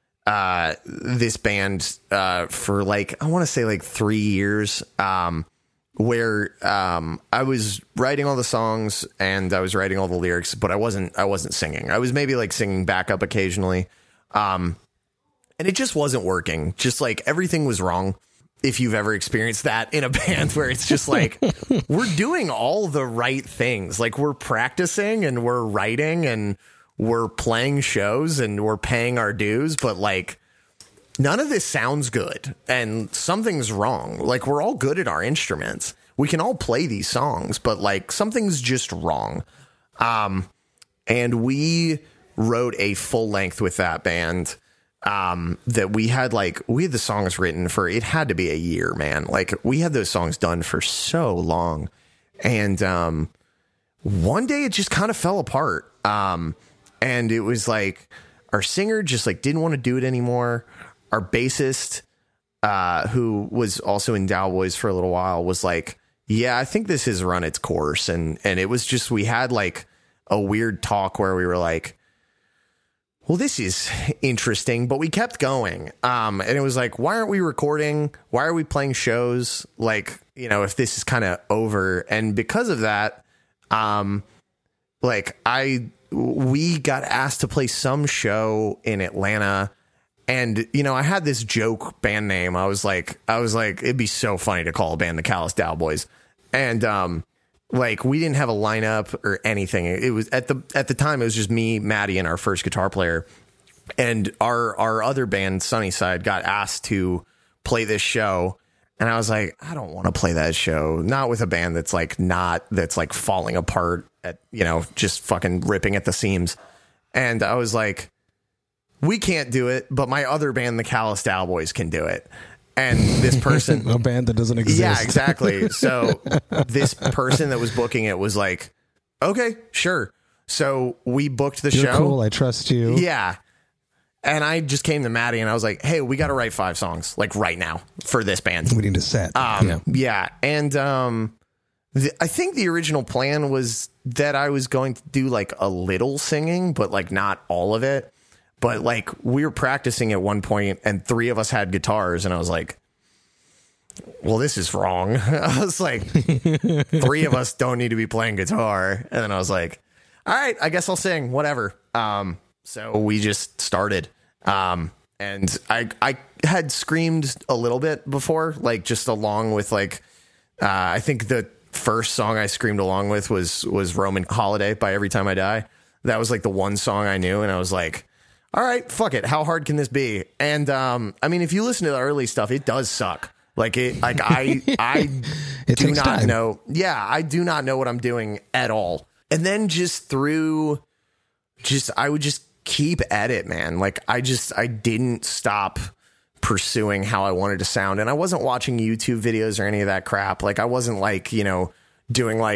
uh, this band uh, for like, I want to say like three years, um, where um, I was writing all the songs and I was writing all the lyrics, but I wasn't, I wasn't singing. I was maybe like singing backup occasionally. Um, and it just wasn't working. Just like everything was wrong. If you've ever experienced that in a band where it's just like, we're doing all the right things. Like we're practicing and we're writing and we're playing shows and we're paying our dues, but like none of this sounds good and something's wrong. Like we're all good at our instruments. We can all play these songs, but like something's just wrong. Um, and we wrote a full length with that band. Um, that we had like, we had the songs written for, it had to be a year, man. Like we had those songs done for so long. And, um, one day it just kind of fell apart. Um, and it was like our singer just like didn't want to do it anymore. Our bassist, uh, who was also in Dowboys for a little while, was like, yeah, I think this has run its course. And, and it was just, we had like a weird talk where we were like, well, this is interesting, but we kept going. Um, and it was like, why aren't we recording? Why are we playing shows? Like, you know, if this is kind of over. And because of that, um, like I, we got asked to play some show in Atlanta. And, you know, I had this joke band name. I was like, I was like, it'd be so funny to call a band the Callous Dowboys. And, um, like we didn't have a lineup or anything. It was at the at the time it was just me, Maddie, and our first guitar player. And our our other band, Sunnyside, got asked to play this show. And I was like, I don't want to play that show. Not with a band that's like not that's like falling apart at, you know, just fucking ripping at the seams. And I was like, we can't do it, but my other band, the Callous Dowboys, can do it. And this person, a band that doesn't exist. Yeah, exactly. So this person that was booking it was like, okay, sure. So we booked the You're show. Cool. I trust you. Yeah. And I just came to Maddie and I was like, hey, we got to write five songs like right now for this band. We need a set. Um, yeah. yeah. And um, the, I think the original plan was that I was going to do like a little singing, but like not all of it. But like we were practicing at one point and three of us had guitars and I was like, well, this is wrong. I was like, three of us don't need to be playing guitar. And then I was like, all right, I guess I'll sing, whatever. Um, so we just started. Um, and I, I had screamed a little bit before, like just along with like, uh, I think the first song I screamed along with was, was Roman Holiday by Every Time I Die. That was like the one song I knew. And I was like, all right, fuck it. How hard can this be? And, um, I mean, if you listen to the early stuff, it does suck. Like it, like I, I it do not time. know. Yeah. I do not know what I'm doing at all. And then just through just, I would just keep at it, man. Like I just, I didn't stop pursuing how I wanted to sound. And I wasn't watching YouTube videos or any of that crap. Like I wasn't like, you know, doing like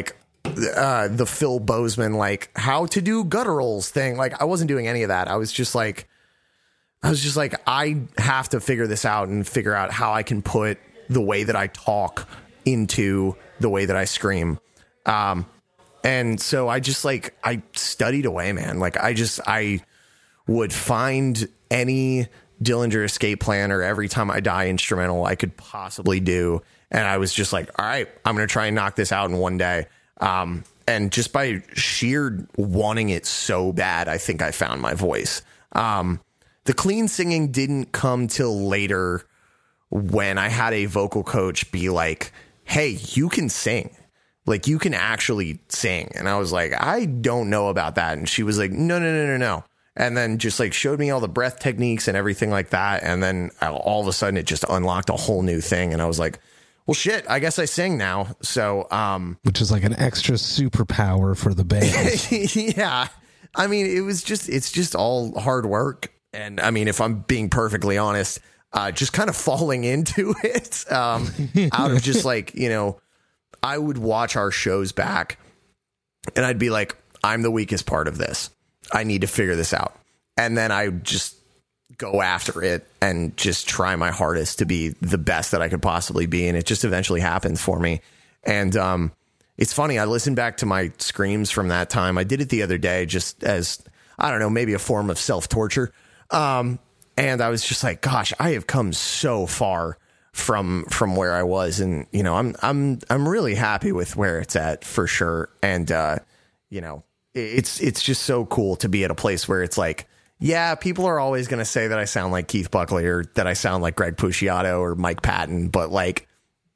uh, the Phil Bozeman, like how to do gutturals thing. Like I wasn't doing any of that. I was just like, I was just like, I have to figure this out and figure out how I can put the way that I talk into the way that I scream. Um, and so I just like, I studied away, man. Like I just, I would find any Dillinger Escape Plan or Every Time I Die instrumental I could possibly do. And I was just like, all right, I'm going to try and knock this out in one day. Um, and just by sheer wanting it so bad, I think I found my voice. Um, the clean singing didn't come till later when I had a vocal coach be like, hey, you can sing. Like, you can actually sing. And I was like, I don't know about that. And she was like, no, no, no, no, no. And then just like showed me all the breath techniques and everything like that. And then all of a sudden it just unlocked a whole new thing. And I was like, well, shit, I guess I sing now. So, um, which is like an extra superpower for the band. Yeah. I mean, it was just, it's just all hard work. And I mean, if I'm being perfectly honest, uh, just kind of falling into it, um, out of just like, you know, I would watch our shows back and I'd be like, I'm the weakest part of this. I need to figure this out. And then I would just go after it and just try my hardest to be the best that I could possibly be. And it just eventually happens for me. And um, it's funny. I listened back to my screams from that time. I did it the other day just as, I don't know, maybe a form of self-torture. Um, and I was just like, gosh, I have come so far from from where I was. And, you know, I'm I'm I'm really happy with where it's at for sure. And, uh, you know, it's it's just so cool to be at a place where it's like, yeah, people are always going to say that I sound like Keith Buckley or that I sound like Greg Puciato or Mike Patton. But like,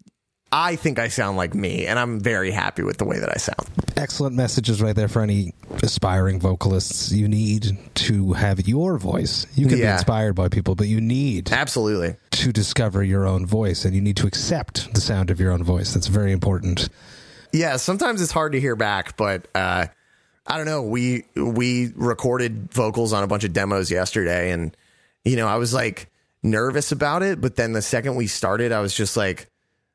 I think I sound like me, and I'm very happy with the way that I sound. Excellent messages right there for any aspiring vocalists. You need to have your voice. You can yeah. be inspired by people, but you need absolutely to discover your own voice, and you need to accept the sound of your own voice. That's very important. Yeah, sometimes it's hard to hear back, but uh, I don't know. We we recorded vocals on a bunch of demos yesterday, and you know, I was like nervous about it, but then the second we started, I was just like,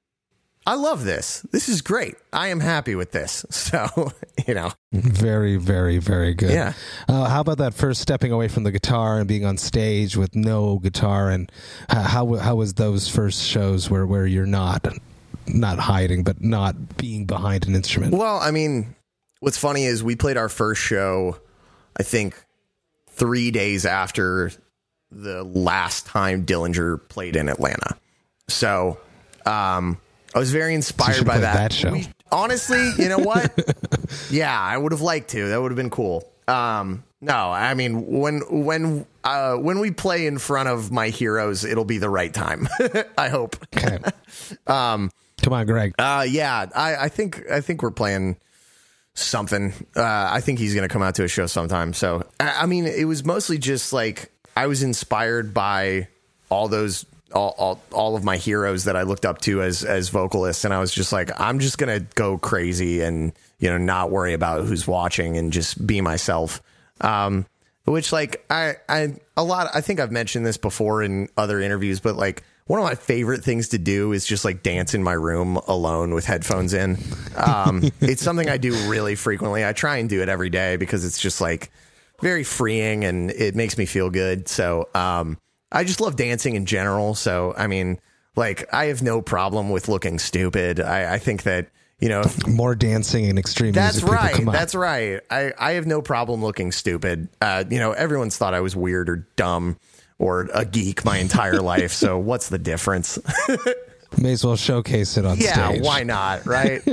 I love this. This is great. I am happy with this. So, you know. Very, very, very good. Yeah. Uh, how about that first stepping away from the guitar and being on stage with no guitar? And how how was those first shows where, where you're not not hiding, but not being behind an instrument? Well, I mean, what's funny is we played our first show, I think, three days after the last time Dillinger played in Atlanta. So, um... I was very inspired so by that. that show. We, honestly, you know what? Yeah, I would have liked to. That would have been cool. Um, no, I mean, when when uh, when we play in front of my heroes, it'll be the right time. I hope. Okay. um, Come on, Greg. Uh, yeah, I, I think I think we're playing something. Uh, I think he's going to come out to a show sometime. So, I, I mean, it was mostly just like I was inspired by all those. All, all all of my heroes that I looked up to as as vocalists, and I was just like, I'm just gonna go crazy and, you know, not worry about who's watching and just be myself. Um, which like I I a lot I think I've mentioned this before in other interviews, but like one of my favorite things to do is just like dance in my room alone with headphones in. Um, it's something I do really frequently. I try and do it every day because it's just like very freeing and it makes me feel good. So um. I just love dancing in general. So, I mean, like, I have no problem with looking stupid. I, I think that, you know, more dancing and extreme that's music. Right. That's right. I, I have no problem looking stupid. Uh, you know, everyone's thought I was weird or dumb or a geek my entire life. So what's the difference? May as well showcase it on yeah, stage. Yeah, why not? Right.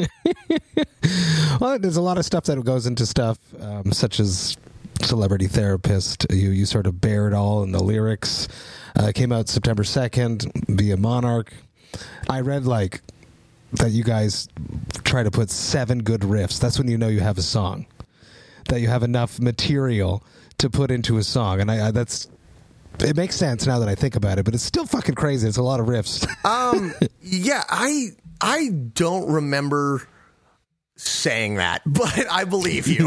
Well, there's a lot of stuff that goes into stuff um, such as Celebrity Therapist. You you sort of bear it all in the lyrics. Uh, came out September second via Monarch. I read like that you guys try to put seven good riffs. That's when you know you have a song. That you have enough material to put into a song, and I, I that's it makes sense now that I think about it. But it's still fucking crazy. It's a lot of riffs. um. Yeah. I I don't remember saying that, but I believe you.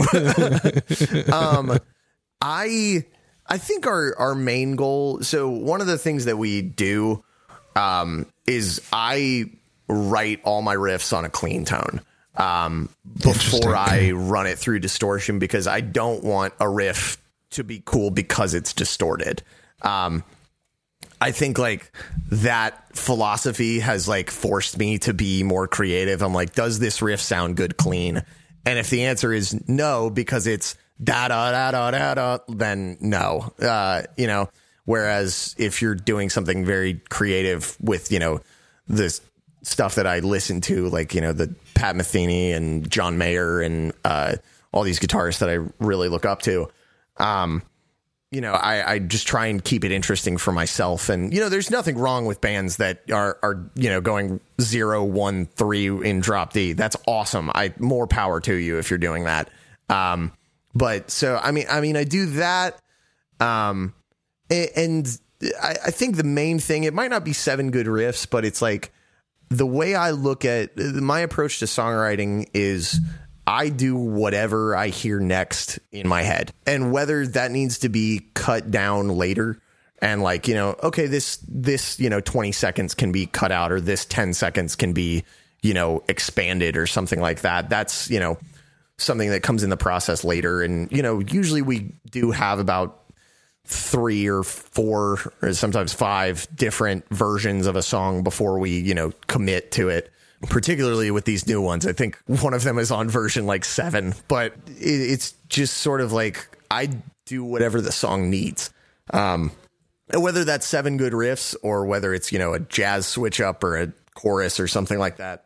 um, I I think our our main goal. So one of the things that we do um, is I write all my riffs on a clean tone. um, before I run it through distortion, because I don't want a riff to be cool because it's distorted. Um, I think like that philosophy has like forced me to be more creative. I'm like, does this riff sound good clean? And if the answer is no, because it's da da da da da da, then no. Uh, you know, whereas if you're doing something very creative with, you know, the stuff that I listen to, like, you know, the Pat Metheny and John Mayer and uh, all these guitarists that I really look up to, um, you know, I, I just try and keep it interesting for myself. And, you know, there's nothing wrong with bands that are, are, you know, going zero, one, three in drop D. That's awesome. I more power to you if you're doing that. Um, but so, I mean, I mean, I do that. Um, and I, I think the main thing, it might not be seven good riffs, but it's like the way I look at my approach to songwriting is I do whatever I hear next in my head, and whether that needs to be cut down later and like, you know, okay, this, this, you know, twenty seconds can be cut out, or this ten seconds can be, you know, expanded or something like that. That's, you know, something that comes in the process later. And, you know, usually we do have about three or four or sometimes five different versions of a song before we, you know, commit to it. Particularly with these new ones, I think one of them is on version like seven, but it's just sort of like I do whatever the song needs. Um, whether that's seven good riffs or whether it's, you know, a jazz switch up or a chorus or something like that.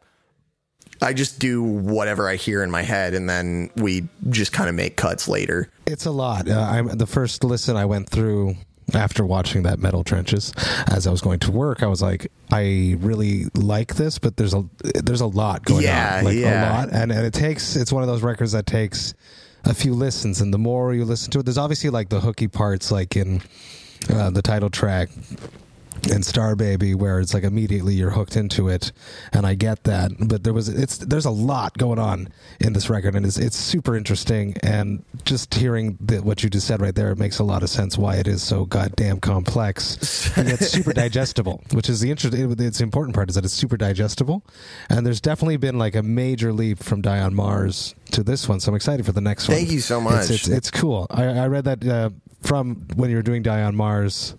I just do whatever I hear in my head, and then we just kind of make cuts later. It's a lot. Uh, I'm the first listen I went through after watching that Metal Trenches, as I was going to work, I was like, I really like this, but there's a there's a lot going yeah, on, like yeah. a lot, and and it takes it's one of those records that takes a few listens, and the more you listen to it, there's obviously like the hooky parts, like in uh, the title track and Star Baby, where it's like immediately you're hooked into it, and I get that. But there was it's there's a lot going on in this record, and it's it's super interesting. And just hearing the, what you just said right there, it makes a lot of sense why it is so goddamn complex, and yet super digestible. Which is the interesting. It's the important part is that it's super digestible, and there's definitely been like a major leap from Die on Mars to this one. So I'm excited for the next one. Thank you so much. It's it's, it's cool. I, I read that uh, from when you were doing Die on Mars,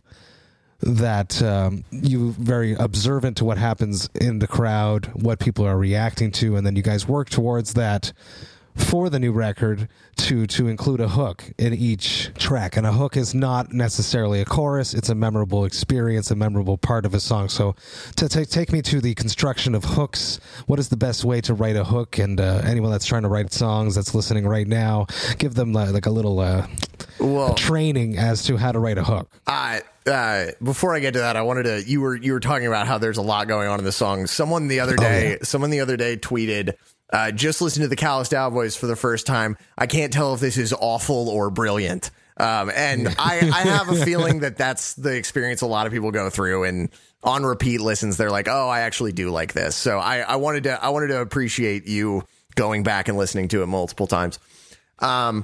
that um, you very observant to what happens in the crowd, what people are reacting to, and then you guys work towards that for the new record to to include a hook in each track. And a hook is not necessarily a chorus, it's a memorable experience, a memorable part of a song. So to t- take me to the construction of hooks, what is the best way to write a hook? And uh, anyone that's trying to write songs that's listening right now, give them uh, like a little uh, well, training as to how to write a hook. I Uh, before I get to that, I wanted to, you were, you were talking about how there's a lot going on in the song. Someone the other day, oh, yeah. someone the other day tweeted, uh, just listen to the Calloused Cowboys for the first time. I can't tell if this is awful or brilliant. Um, and I, I have a feeling that that's the experience a lot of people go through, and on repeat listens, they're like, oh, I actually do like this. So I, I wanted to, I wanted to appreciate you going back and listening to it multiple times. Um,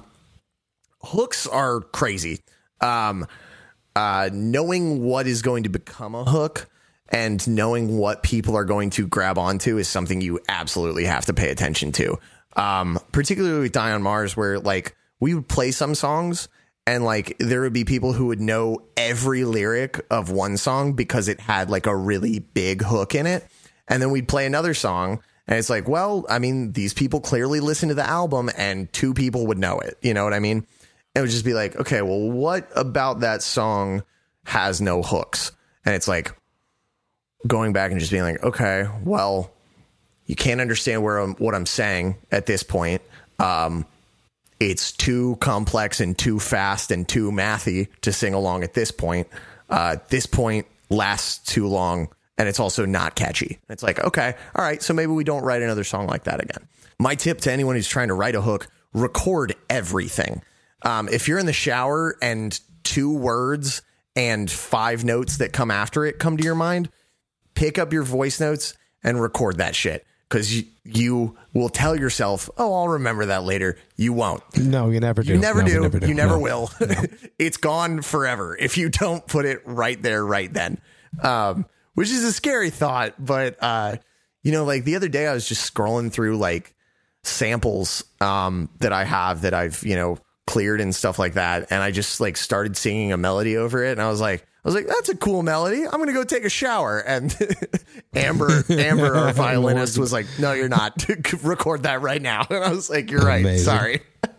hooks are crazy. Um, Uh, knowing what is going to become a hook and knowing what people are going to grab onto is something you absolutely have to pay attention to. Um, particularly with Die on Mars, where like we would play some songs and like there would be people who would know every lyric of one song because it had like a really big hook in it. And then we'd play another song and it's like, well, I mean, these people clearly listen to the album and two people would know it. You know what I mean? It would just be like, okay, well, what about that song has no hooks? And it's like going back and just being like, okay, well, you can't understand where I'm, what I'm saying at this point. Um, it's too complex and too fast and too mathy to sing along at this point. Uh, this point lasts too long, and it's also not catchy. It's like, okay, all right, so maybe we don't write another song like that again. My tip to anyone who's trying to write a hook, record everything. Um, if you're in the shower and two words and five notes that come after it come to your mind, pick up your voice notes and record that shit, because you, you will tell yourself, oh, I'll remember that later. You won't. No, you never do. You never, no, do. never do. You never no. will. No. It's gone forever if you don't put it right there, right then, um, which is a scary thought. But, uh, you know, like the other day I was just scrolling through like samples um, that I have that I've, you know, cleared and stuff like that. And I just like started singing a melody over it. And I was like, I was like, that's a cool melody. I'm going to go take a shower. And Amber, Amber, our violinist, was like, no, you're not. Record that right now. And I was like, you're right. Amazing. Sorry.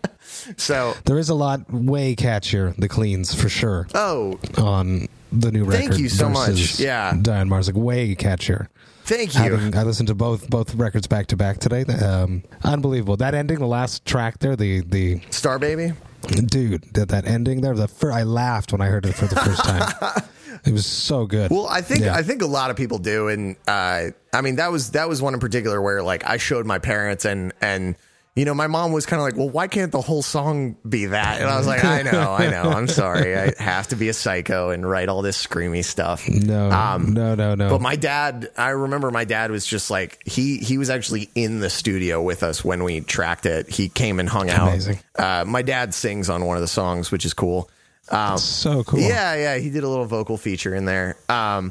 So there is a lot way catchier, the cleans for sure. Oh, on the new record. Thank you so much. versus Yeah. Diane Mars, like way catchier. Thank you. Having, I listened to both both records back to back today. Um, unbelievable. That ending, the last track there, the the Star Baby. Dude, that, that ending there, the fir- I laughed when I heard it for the first time. It was so good. Well, I think Yeah. I think a lot of people do, and uh, I mean that was that was one in particular where like I showed my parents, and and you know my mom was kind of like, well, why can't the whole song be that? And I was like, I know, I know, I'm sorry, I have to be a psycho and write all this screamy stuff. No, um, no, no, no. But my dad, I remember my dad was just like he he was actually in the studio with us when we tracked it. He came and hung out. Amazing. Uh, my dad sings on one of the songs, which is cool. Um, so cool. Yeah, yeah. He did a little vocal feature in there. Um,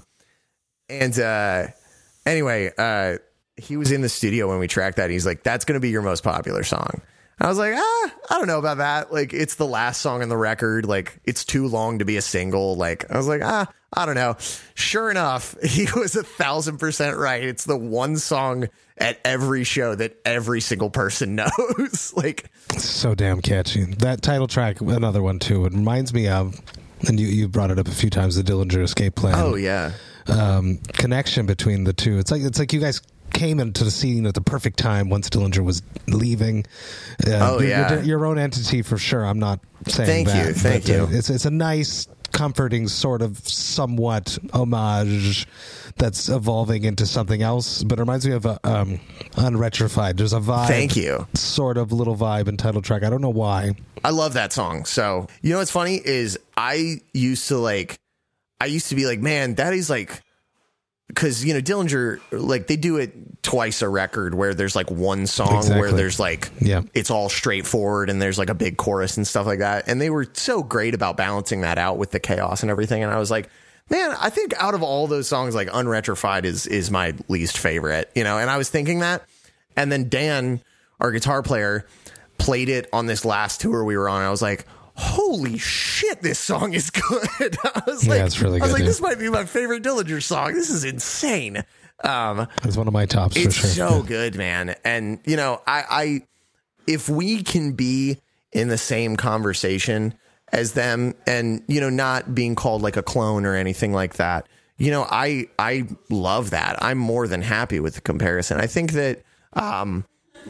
and uh, anyway, uh, he was in the studio when we tracked that. He's like, that's going to be your most popular song. I was like, ah, I don't know about that. Like, it's the last song on the record. Like, it's too long to be a single. Like, I was like, ah, I don't know. Sure enough, he was a thousand percent right. It's the one song at every show that every single person knows. Like, So damn catchy. That title track, another one too. It reminds me of, and you, you brought it up a few times, the Dillinger Escape Plan. oh yeah. Um, connection between the two. It's like it's like you guys came into the scene at the perfect time once Dillinger was leaving. Uh, Oh, you're, yeah. you're your own entity for sure. I'm not saying Thank that. you, thank but, uh, you. It's it's a nice, comforting sort of somewhat homage that's evolving into something else. But it reminds me of a, um, Unretrified. There's a vibe. Thank you. Sort of little vibe and title track. I don't know why. I love that song. So, you know what's funny is I used to like, I used to be like, man, that is like, because, you know, Dillinger, like they do it twice a record where there's like one song Exactly. where there's like, Yeah. it's all straightforward and there's like a big chorus and stuff like that. And they were so great about balancing that out with the chaos and everything. And I was like, man, I think out of all those songs, like Unretrified is, is my least favorite, you know? And I was thinking that. And then Dan, our guitar player, played it on this last tour we were on. I was like, holy shit, this song is good. I was Yeah, like, it's really I was good, like, yeah. this might be my favorite Dillinger song. This is insane. Um, It's one of my tops for it's sure. so good, man. And you know, I, I, if we can be in the same conversation as them, and you know, not being called like a clone or anything like that, you know, I, I love that. I'm more than happy with the comparison. I think that, um,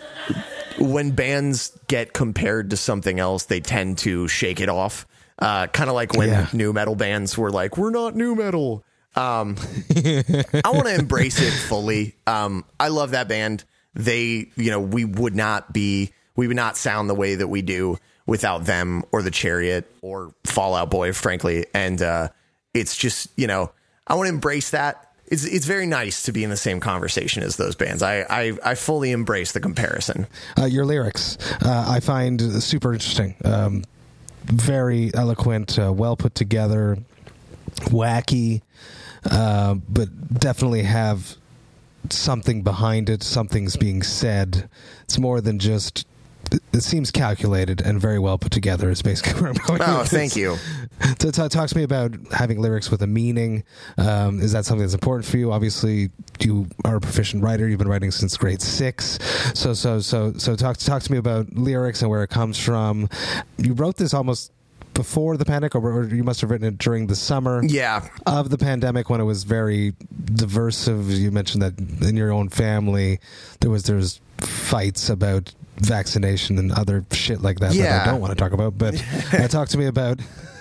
when bands get compared to something else, they tend to shake it off. Uh, kind of like when Yeah. new metal bands were like, we're not new metal. Um, I want to embrace it fully. Um, I love that band. They, you know, we would not be, we would not sound the way that we do without them or the Chariot or Fall Out Boy, frankly. And, uh, it's just, you know, I want to embrace that. It's it's very nice to be in the same conversation as those bands. I I, I fully embrace the comparison. Uh, your lyrics, uh, I find super interesting. Um, very eloquent, uh, well put together, wacky, uh, but definitely have something behind it. Something's being said. It's more than just. It seems calculated and very well put together. Is basically where I'm going. Oh, with thank this. you. So talk, talk to me about having lyrics with a meaning. Um, is that something that's important for you? Obviously, you are a proficient writer. You've been writing since grade six. So so so so talk talk to me about lyrics and where it comes from. You wrote this almost before the pandemic, or, or you must have written it during the summer Yeah. of the pandemic when it was very diversive. You mentioned that in your own family there was there was fights about vaccination and other shit like that Yeah. that I don't want to talk about. But uh, talk to me about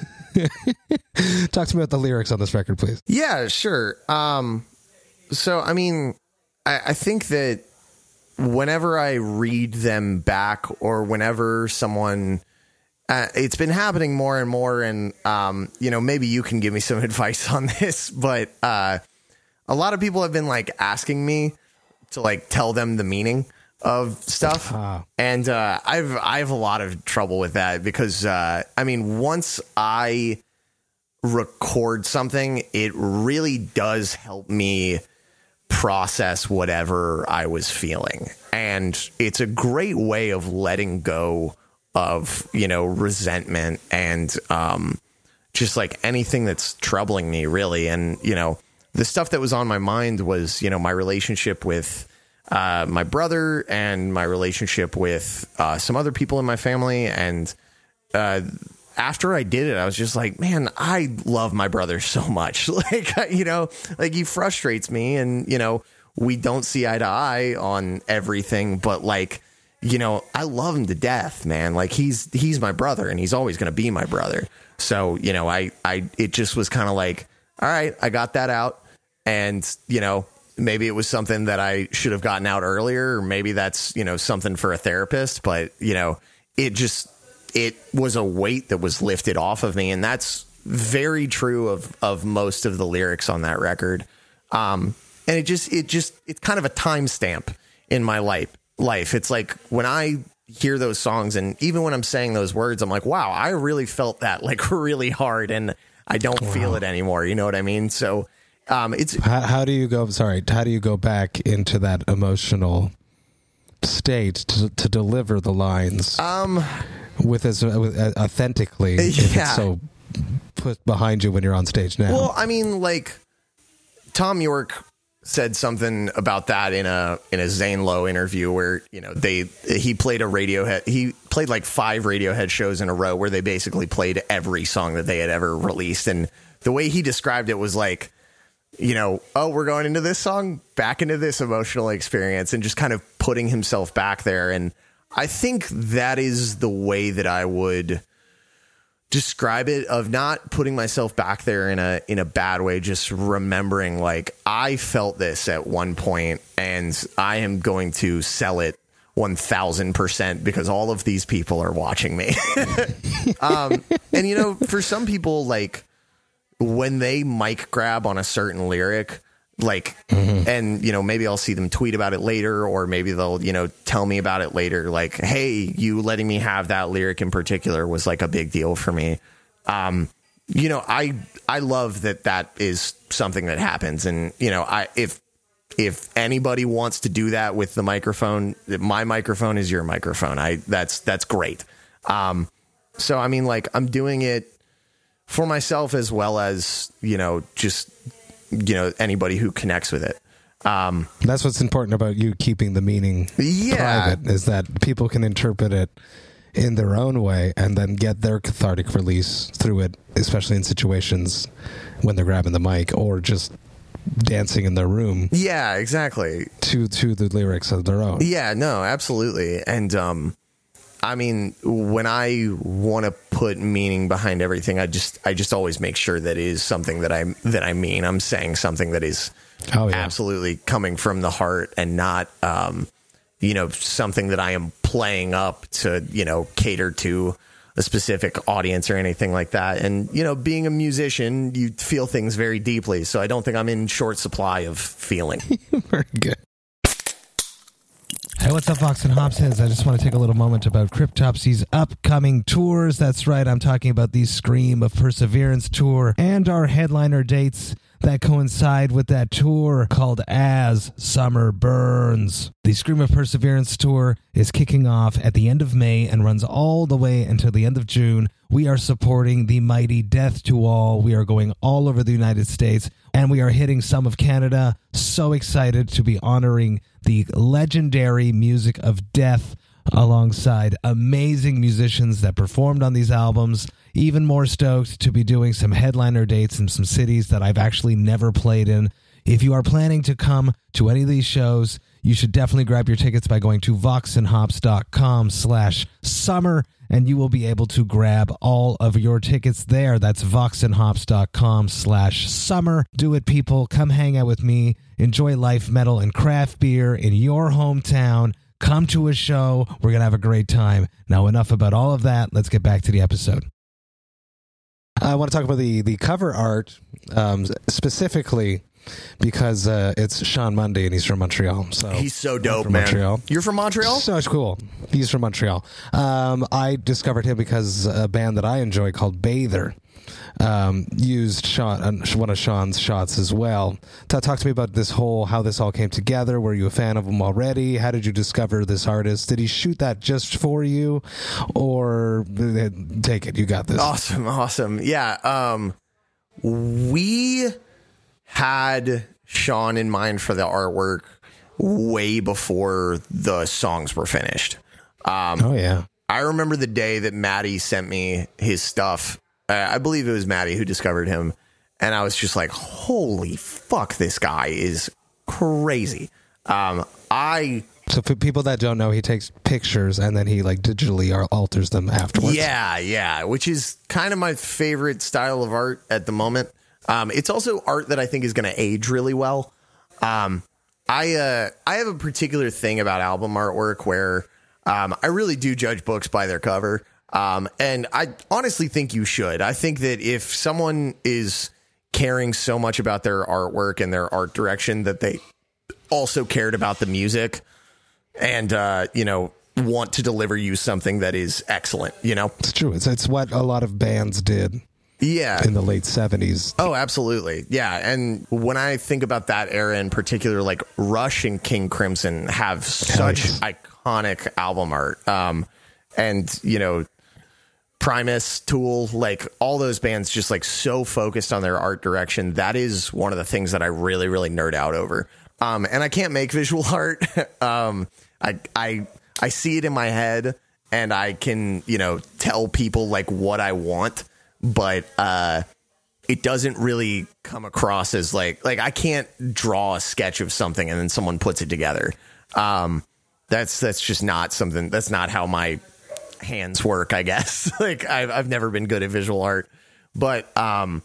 talk to me about the lyrics on this record, please. Yeah, sure. Um, so, I mean, I, I think that whenever I read them back or whenever someone, uh, it's been happening more and more. And, um, you know, maybe you can give me some advice on this, but uh, a lot of people have been like asking me to like tell them the meaning of stuff. Ah. And uh, I've I have a lot of trouble with that because, uh, I mean, once I record something, it really does help me process whatever I was feeling. And it's a great way of letting go of, you know, resentment and um, just like anything that's troubling me, really. And, you know, the stuff that was on my mind was, you know, my relationship with uh, my brother and my relationship with uh, some other people in my family. And uh, after I did it, I was just like, man, I love my brother so much. Like, you know, like he frustrates me and, you know, we don't see eye to eye on everything, but like, you know, I love him to death, man. Like he's, he's my brother and he's always going to be my brother. So, you know, I, I, it just was kind of like, all right, I got that out. And, you know, maybe it was something that I should have gotten out earlier, or maybe that's, you know, something for a therapist, but, you know, it just, it was a weight that was lifted off of me. And that's very true of, of most of the lyrics on that record. Um, and it just, it just, it's kind of a timestamp in my life. Life. It's like when I hear those songs and even when I'm saying those words, I'm like, wow, I really felt that like really hard and I don't wow. feel it anymore. You know what I mean? So, um, it's how, how do you go? Sorry. How do you go back into that emotional state to, to deliver the lines? Um, with as with, uh, authentically, yeah. If it's so put behind you when you're on stage now. Well, I mean, like Tom York said something about that in a in a Zane Lowe interview where, you know, they he played a Radiohead. He played like five Radiohead shows in a row where they basically played every song that they had ever released. And the way he described it was like, you know, oh, we're going into this song, back into this emotional experience, and just kind of putting himself back there. And I think that is the way that I would describe it, of not putting myself back there in a in a bad way, just remembering like I felt this at one point and I am going to sell it one thousand percent because all of these people are watching me. um, and, you know, for some people, like when they mic grab on a certain lyric, like, mm-hmm. and, you know, maybe I'll see them tweet about it later, or maybe they'll, you know, tell me about it later. Like, hey, you letting me have that lyric in particular was like a big deal for me. Um, you know, I, I love that that is something that happens. And, you know, I, if, if anybody wants to do that with the microphone, my microphone is your microphone. I, that's, that's great. Um, so, I mean, like I'm doing it for myself as well as, you know, just, you know, anybody who connects with it. Um, That's what's important about you keeping the meaning yeah. private, is that people can interpret it in their own way and then get their cathartic release through it, especially in situations when they're grabbing the mic or just dancing in their room. Yeah, exactly. To, to the lyrics of their own. Yeah, no, absolutely. And, um, I mean, when I want to put meaning behind everything, I just I just always make sure that it is something that I that I mean. I'm saying something that is oh, yeah. absolutely coming from the heart and not, um, you know, something that I am playing up to, you know, cater to a specific audience or anything like that. And, you know, being a musician, you feel things very deeply. So I don't think I'm in short supply of feeling. Very good. Hey, what's up, Vox and Hopsheads? I just want to take a little moment about Cryptopsy's upcoming tours. That's right, I'm talking about the Scream of Perseverance tour and our headliner dates that coincide with that tour called As Summer Burns. The Scream of Perseverance tour is kicking off at the end of May and runs all the way until the end of June. We are supporting the mighty Death to All. We are going all over the United States, and we are hitting some of Canada. So excited to be honoring the legendary music of Death alongside amazing musicians that performed on these albums. Even more stoked to be doing some headliner dates in some cities that I've actually never played in. If you are planning to come to any of these shows, you should definitely grab your tickets by going to voxandhops.com slash summer, and you will be able to grab all of your tickets there. That's voxandhops.com slash summer. Do it, people. Come hang out with me. Enjoy life, metal, and craft beer in your hometown. Come to a show. We're going to have a great time. Now, enough about all of that. Let's get back to the episode. I want to talk about the, the cover art um, specifically because uh, it's Sean Mundy and he's from Montreal. So he's so dope, from man. Montreal. You're from Montreal? So cool. He's from Montreal. Um, I discovered him because a band that I enjoy called Bather um, used Sean, uh, one of Sean's shots as well. Talk, talk to me about this whole, how this all came together. Were you a fan of him already? How did you discover this artist? Did he shoot that just for you, or take it, you got this? Awesome, awesome. Yeah, um, we had Sean in mind for the artwork way before the songs were finished. Um, oh yeah. I remember the day that Maddie sent me his stuff. Uh, I believe it was Maddie who discovered him. And I was just like, holy fuck, this guy is crazy. Um, I... So for people that don't know, he takes pictures and then he like digitally alters them afterwards. Yeah, yeah, which is kind of my favorite style of art at the moment. Um, it's also art that I think is going to age really well. Um, I uh, I have a particular thing about album artwork where um, I really do judge books by their cover. Um, and I honestly think you should. I think that if someone is caring so much about their artwork and their art direction that they also cared about the music and, uh, you know, want to deliver you something that is excellent, you know? It's true. It's, it's what a lot of bands did. Yeah. In the late seventies. Oh, absolutely. Yeah. And when I think about that era in particular, like Rush and King Crimson have such Nice. iconic album art. Um, and, you know, Primus, Tool, like all those bands just like so focused on their art direction. That is one of the things that I really, really nerd out over. Um, and I can't make visual art. um, I, I, I see it in my head and I can, you know, tell people like what I want. But uh, it doesn't really come across as like like I can't draw a sketch of something and then someone puts it together. Um, that's that's just not something. That's not how my hands work, I guess. Like I've I've never been good at visual art, but um,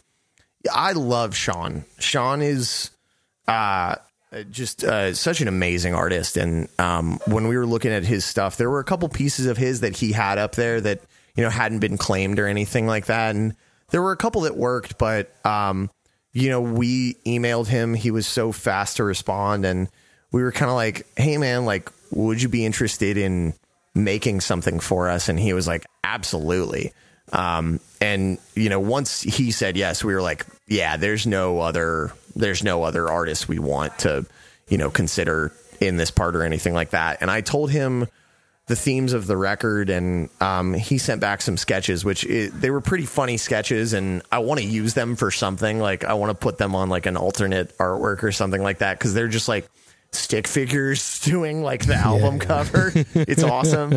I love Sean. Sean is uh, just uh, such an amazing artist. And um, when we were looking at his stuff, there were a couple pieces of his that he had up there that, you know, hadn't been claimed or anything like that. And there were a couple that worked, but, um, you know, we emailed him. He was so fast to respond. And we were kind of like, hey, man, like, would you be interested in making something for us? And he was like, absolutely. Um, and, you know, once he said yes, we were like, yeah, there's no other there's no other artist we want to, you know, consider in this part or anything like that. And I told him the themes of the record, and um, he sent back some sketches, which it, they were pretty funny sketches, and I want to use them for something. Like I want to put them on like an alternate artwork or something like that, because they're just like stick figures doing like the album yeah. cover. It's awesome.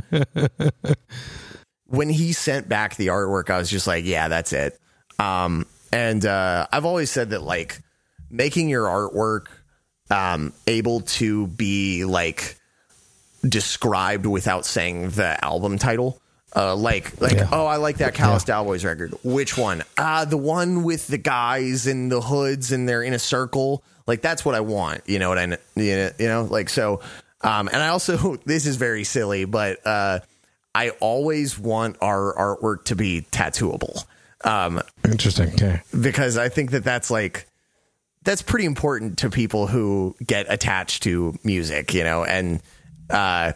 When he sent back the artwork, I was just like, yeah, that's it. Um, and uh, I've always said that like making your artwork um, able to be like described without saying the album title, uh like like yeah. oh, I like that Callous yeah. Cowboys record. Which one? Uh the one with the guys in the hoods and they're in a circle. Like that's what I want, you know what I you know like so um and I also, this is very silly, but uh I always want our artwork to be tattooable. Um interesting. Okay. Because I think that that's like that's pretty important to people who get attached to music, you know. And Uh,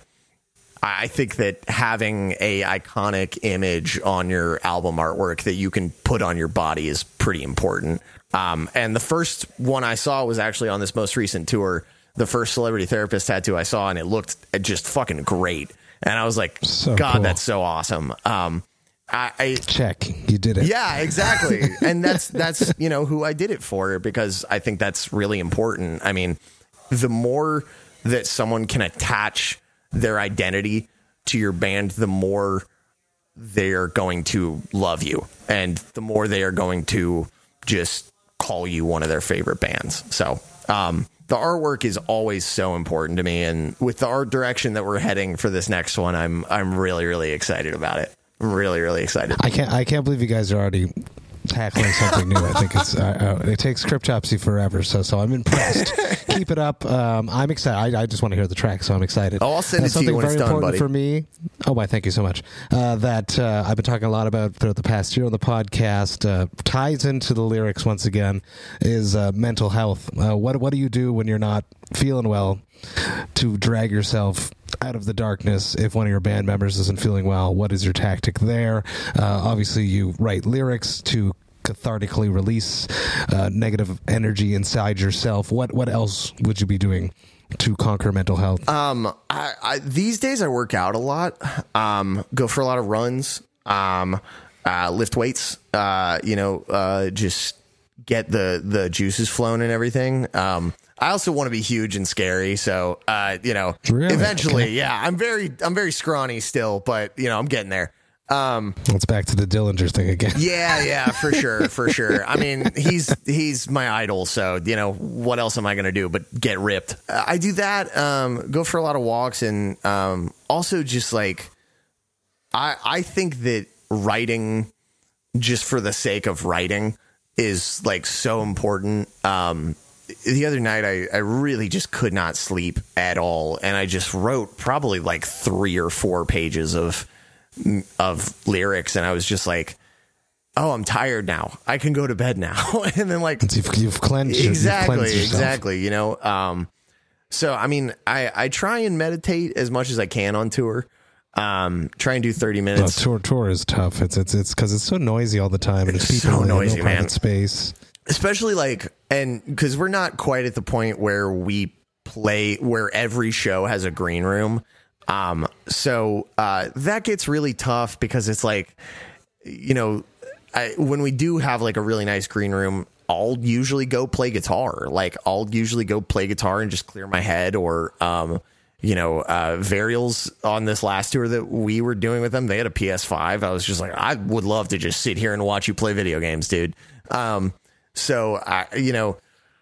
I think that having a iconic image on your album artwork that you can put on your body is pretty important. Um, and the first one I saw was actually on this most recent tour, the first Celebrity Therapist tattoo I saw, and it looked just fucking great. And I was like, so God, cool. That's so awesome. Um, I, I check, you did it. Yeah, exactly. And that's, that's, you know, who I did it for, because I think that's really important. I mean, the more that someone can attach their identity to your band, the more they're going to love you and the more they are going to just call you one of their favorite bands. So um, the artwork is always so important to me. And with the art direction that we're heading for this next one, I'm I'm really, really excited about it. I'm really, really excited. I can't I can't believe you guys are already tackling something new. I think it's uh, uh, it takes Cryptopsy forever, so so I'm impressed. Keep it up. Um, I'm excited. I, I just want to hear the track, so I'm excited. Oh, I'll send uh, it to you when it's done, important buddy. For me. Oh, why? Thank you so much. Uh, that uh, I've been talking a lot about throughout the past year on the podcast uh, ties into the lyrics once again. Is uh, mental health. Uh, what what do you do when you're not feeling well to drag yourself out of the darkness? If one of your band members isn't feeling well, what is your tactic there? Uh, obviously, you write lyrics to cathartically release uh, negative energy inside yourself, what what else would you be doing to conquer mental health? Um, I, I these days I work out a lot. Um, go for a lot of runs. Um, uh, lift weights. Uh, you know, uh, just get the the juices flowing and everything. Um, I also want to be huge and scary, so uh, you know, really? eventually, okay. yeah. I'm very I'm very scrawny still, but you know, I'm getting there. Um, Let's back to the Dillinger thing again. Yeah, yeah, for sure, for sure. I mean, he's he's my idol, so you know, what else am I going to do but get ripped? Uh, I do that. Um, go for a lot of walks, and um, also just like, I I think that writing, just for the sake of writing, is like so important. Um, the other night, I I really just could not sleep at all, and I just wrote probably like three or four pages of. of lyrics, and I was just like, oh, I'm tired now, I can go to bed now. And then like you've, you've cleansed exactly you've cleansed exactly you know um so I mean I I try and meditate as much as I can on tour. Um try and do thirty minutes. Well, tour tour is tough. It's it's it's because it's so noisy all the time, and it's, it's people so in noisy, no man. private space, especially like, and because we're not quite at the point where we play where every show has a green room. Um, so, uh, that gets really tough because it's like, you know, I, when we do have like a really nice green room, I'll usually go play guitar. Like I'll usually go play guitar and just clear my head, or, um, you know, uh, Varials on this last tour that we were doing with them, they had a P S five. I was just like, I would love to just sit here and watch you play video games, dude. Um, so I, you know,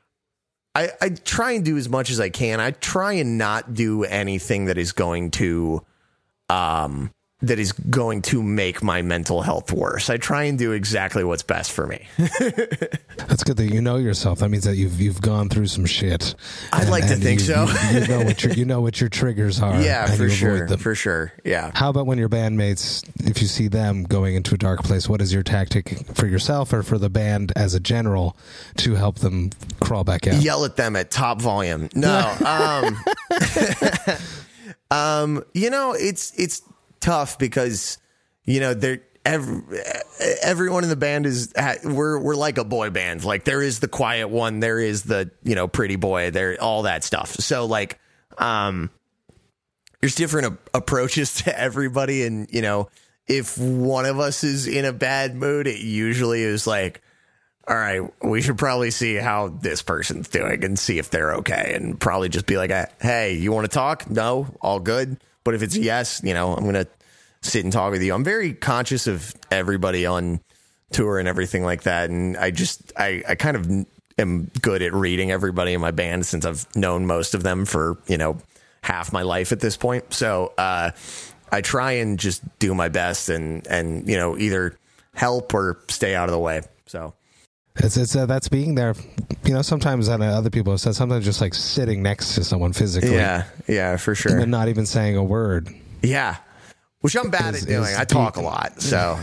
I, I try and do as much as I can. I try and not do anything that is going to, um, that is going to make my mental health worse. I try and do exactly what's best for me. That's good that you know yourself. That means that you've you've gone through some shit. I'd and, like to think you, so. you, you know what your you know what your triggers are. Yeah, and for you sure. avoid them. For sure. Yeah. How about when your bandmates, if you see them going into a dark place, what is your tactic for yourself or for the band as a general to help them crawl back out? Yell at them at top volume. No. um, um, you know, it's it's tough because, you know, they're every, everyone in the band is we're we're like a boy band. Like there is the quiet one, there is the, you know, pretty boy, there, all that stuff. So like, um, there's different a- approaches to everybody, and you know, if one of us is in a bad mood, it usually is like, all right, we should probably see how this person's doing and see if they're okay, and probably just be like, hey, you want to talk? No, all good. But if it's yes, you know, I'm going to sit and talk with you. I'm very conscious of everybody on tour and everything like that. And I just, I, I kind of am good at reading everybody in my band since I've known most of them for, you know, half my life at this point. So uh, I try and just do my best and, and, you know, either help or stay out of the way. So. It's it's uh, that's being there. You know, sometimes uh, other people have said sometimes just like sitting next to someone physically. Yeah, yeah, for sure. And then not even saying a word. Yeah, which I'm bad is, at doing. I talk being, a lot, so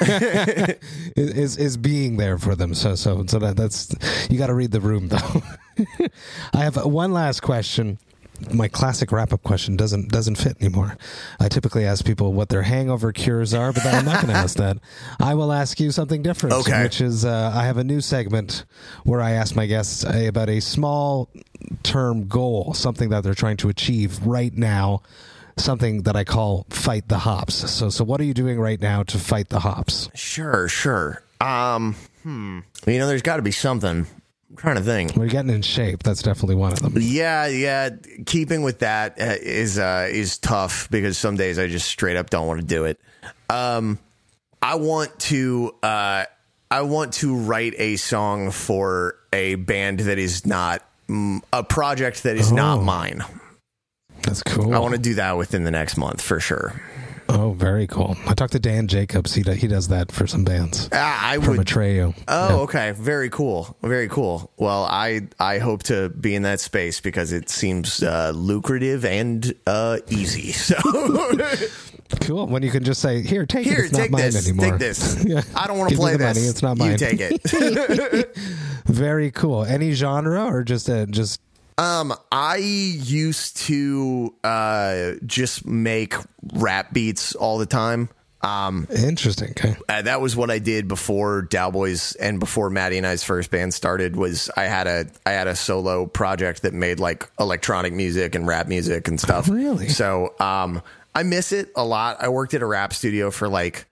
is is being there for them. So so so that, that's you got to read the room though. I have one last question. My classic wrap-up question doesn't doesn't fit anymore. I typically ask people what their hangover cures are, but then I'm not going to ask that. I will ask you something different, okay. which is uh, I have a new segment where I ask my guests about a small-term goal, something that they're trying to achieve right now, something that I call fight the hops. So, so what are you doing right now to fight the hops? Sure, sure. Um, hmm. You know, there's got to be something. I'm trying to think. We're getting in shape. That's definitely one of them. Yeah, yeah. Keeping with that is uh, is tough because some days I just straight up don't want to do it. Um, I want to uh, I want to write a song for a band that is not mm, a project that is oh, not mine. That's cool. I want to do that within the next month for sure. Oh, very cool. I talked to Dan Jacobs. He he does that for some bands. Uh, I from would Atreyu. Oh, yeah. Okay. Very cool. Very cool. Well, I I hope to be in that space because it seems uh, lucrative and uh, easy. So cool. When you can just say, "Here, take Here, it. It's take not this. mine anymore." Take this. Yeah. I don't want to Give play me the this. Money. It's not mine. You take it. Very cool. Any genre or just a just. Um, I used to uh, just make rap beats all the time. Um, Interesting. Okay. Uh, that was what I did before Dowboys and before Maddie and I's first band started. Was I had a I had a solo project that made like electronic music and rap music and stuff. Really? So um, I miss it a lot. I worked at a rap studio for like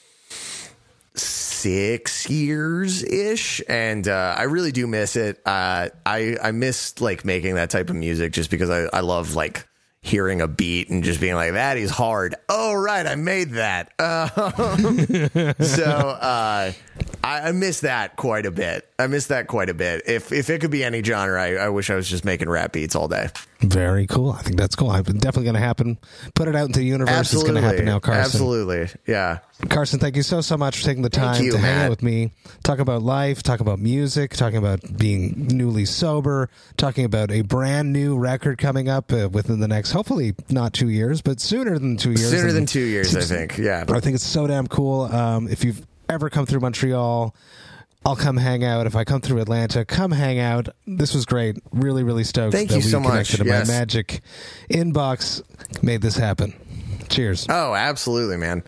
six years ish, and uh, I really do miss it. Uh, I I miss like making that type of music just because I I love like hearing a beat and just being like, that is hard. Oh, right. I made that. Um, so uh, I, I miss that quite a bit. I miss that quite a bit. If if it could be any genre, I, I wish I was just making rap beats all day. Very cool. I think that's cool. I'm definitely going to happen. Put it out into the universe. Absolutely. It's going to happen now, Carson. Absolutely. Yeah. Carson, thank you so, so much for taking the time you, to hang Matt. out with me, talk about life, talk about music, talking about being newly sober, talking about a brand new record coming up uh, within the next, hopefully not two years, but sooner than two years. Sooner and, than two years, I think. Yeah. I think it's so damn cool. Um, if you've ever come through Montreal, I'll come hang out. If I come through Atlanta, come hang out. This was great. Really, really stoked Thank that you we so much. connected. And Yes. my magic inbox made this happen. Cheers. Oh, absolutely, man.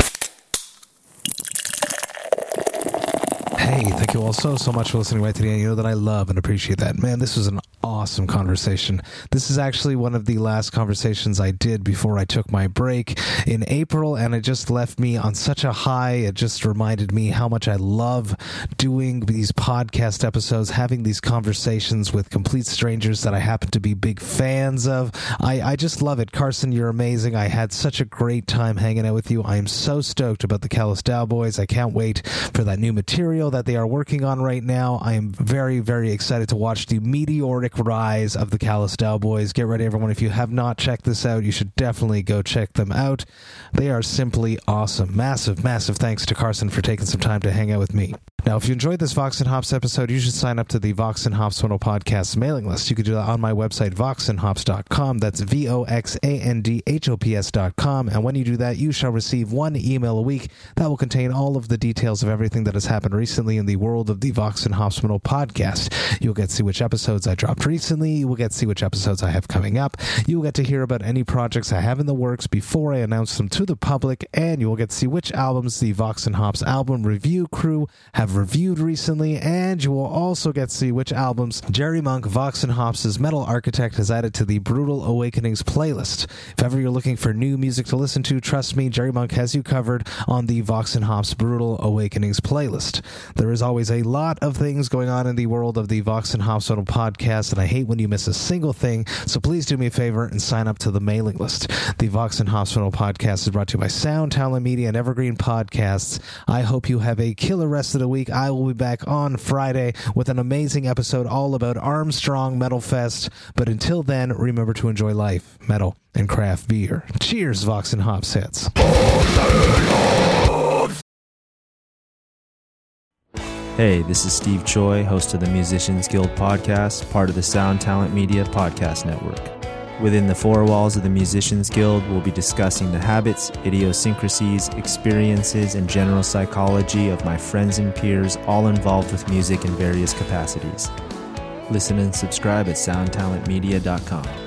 Hey, thank you all so, so much for listening right to the end. You know that I love and appreciate that. Man, this was an awesome conversation. This is actually one of the last conversations I did before I took my break in April, and it just left me on such a high. It just reminded me how much I love doing these podcast episodes, having these conversations with complete strangers that I happen to be big fans of. I, I just love it. Carson, you're amazing. I had such a great time hanging out with you. I am so stoked about the Callous Dowboys. I can't wait for that new material that they are working on right now. I am very, very excited to watch the meteoric rise of the Callous Dowboys. Get ready, everyone. If you have not checked this out, you should definitely go check them out. They are simply awesome. Massive, massive thanks to Carson for taking some time to hang out with me. Now, if you enjoyed this Vox and Hops episode, you should sign up to the Vox and Hops Window Podcast mailing list. You can do that on my website, vox and hops dot com. That's V O X A N D H O P S dot com. And when you do that, you shall receive one email a week that will contain all of the details of everything that has happened recently in the world of the Vox and Hops Window Podcast. You'll get to see which episodes I dropped recently. You will get to see which episodes I have coming up. You will get to hear about any projects I have in the works before I announce them to the public. And you will get to see which albums the Vox and Hops album review crew have reviewed recently, and you will also get to see which albums Jerry Monk, Vox and Hops' Metal Architect, has added to the Brutal Awakenings playlist. If ever you're looking for new music to listen to, trust me, Jerry Monk has you covered on the Vox and Hops Brutal Awakenings playlist. There is always a lot of things going on in the world of the Vox and Hops Metal podcast, and I hate when you miss a single thing, so please do me a favor and sign up to the mailing list. The Vox and Hops Metal podcast is brought to you by Sound Talent Media and Evergreen Podcasts. I hope you have a killer rest of the week. I will be back on Friday with an amazing episode all about Armstrong Metal Fest. But until then, remember to enjoy life, metal, and craft beer. Cheers, Vox and Hops heads. Hey, this is Steve Choi, host of the Musicians Guild podcast, part of the Sound Talent Media podcast network. Within the four walls of the Musicians Guild, we'll be discussing the habits, idiosyncrasies, experiences, and general psychology of my friends and peers, all involved with music in various capacities. Listen and subscribe at sound talent media dot com.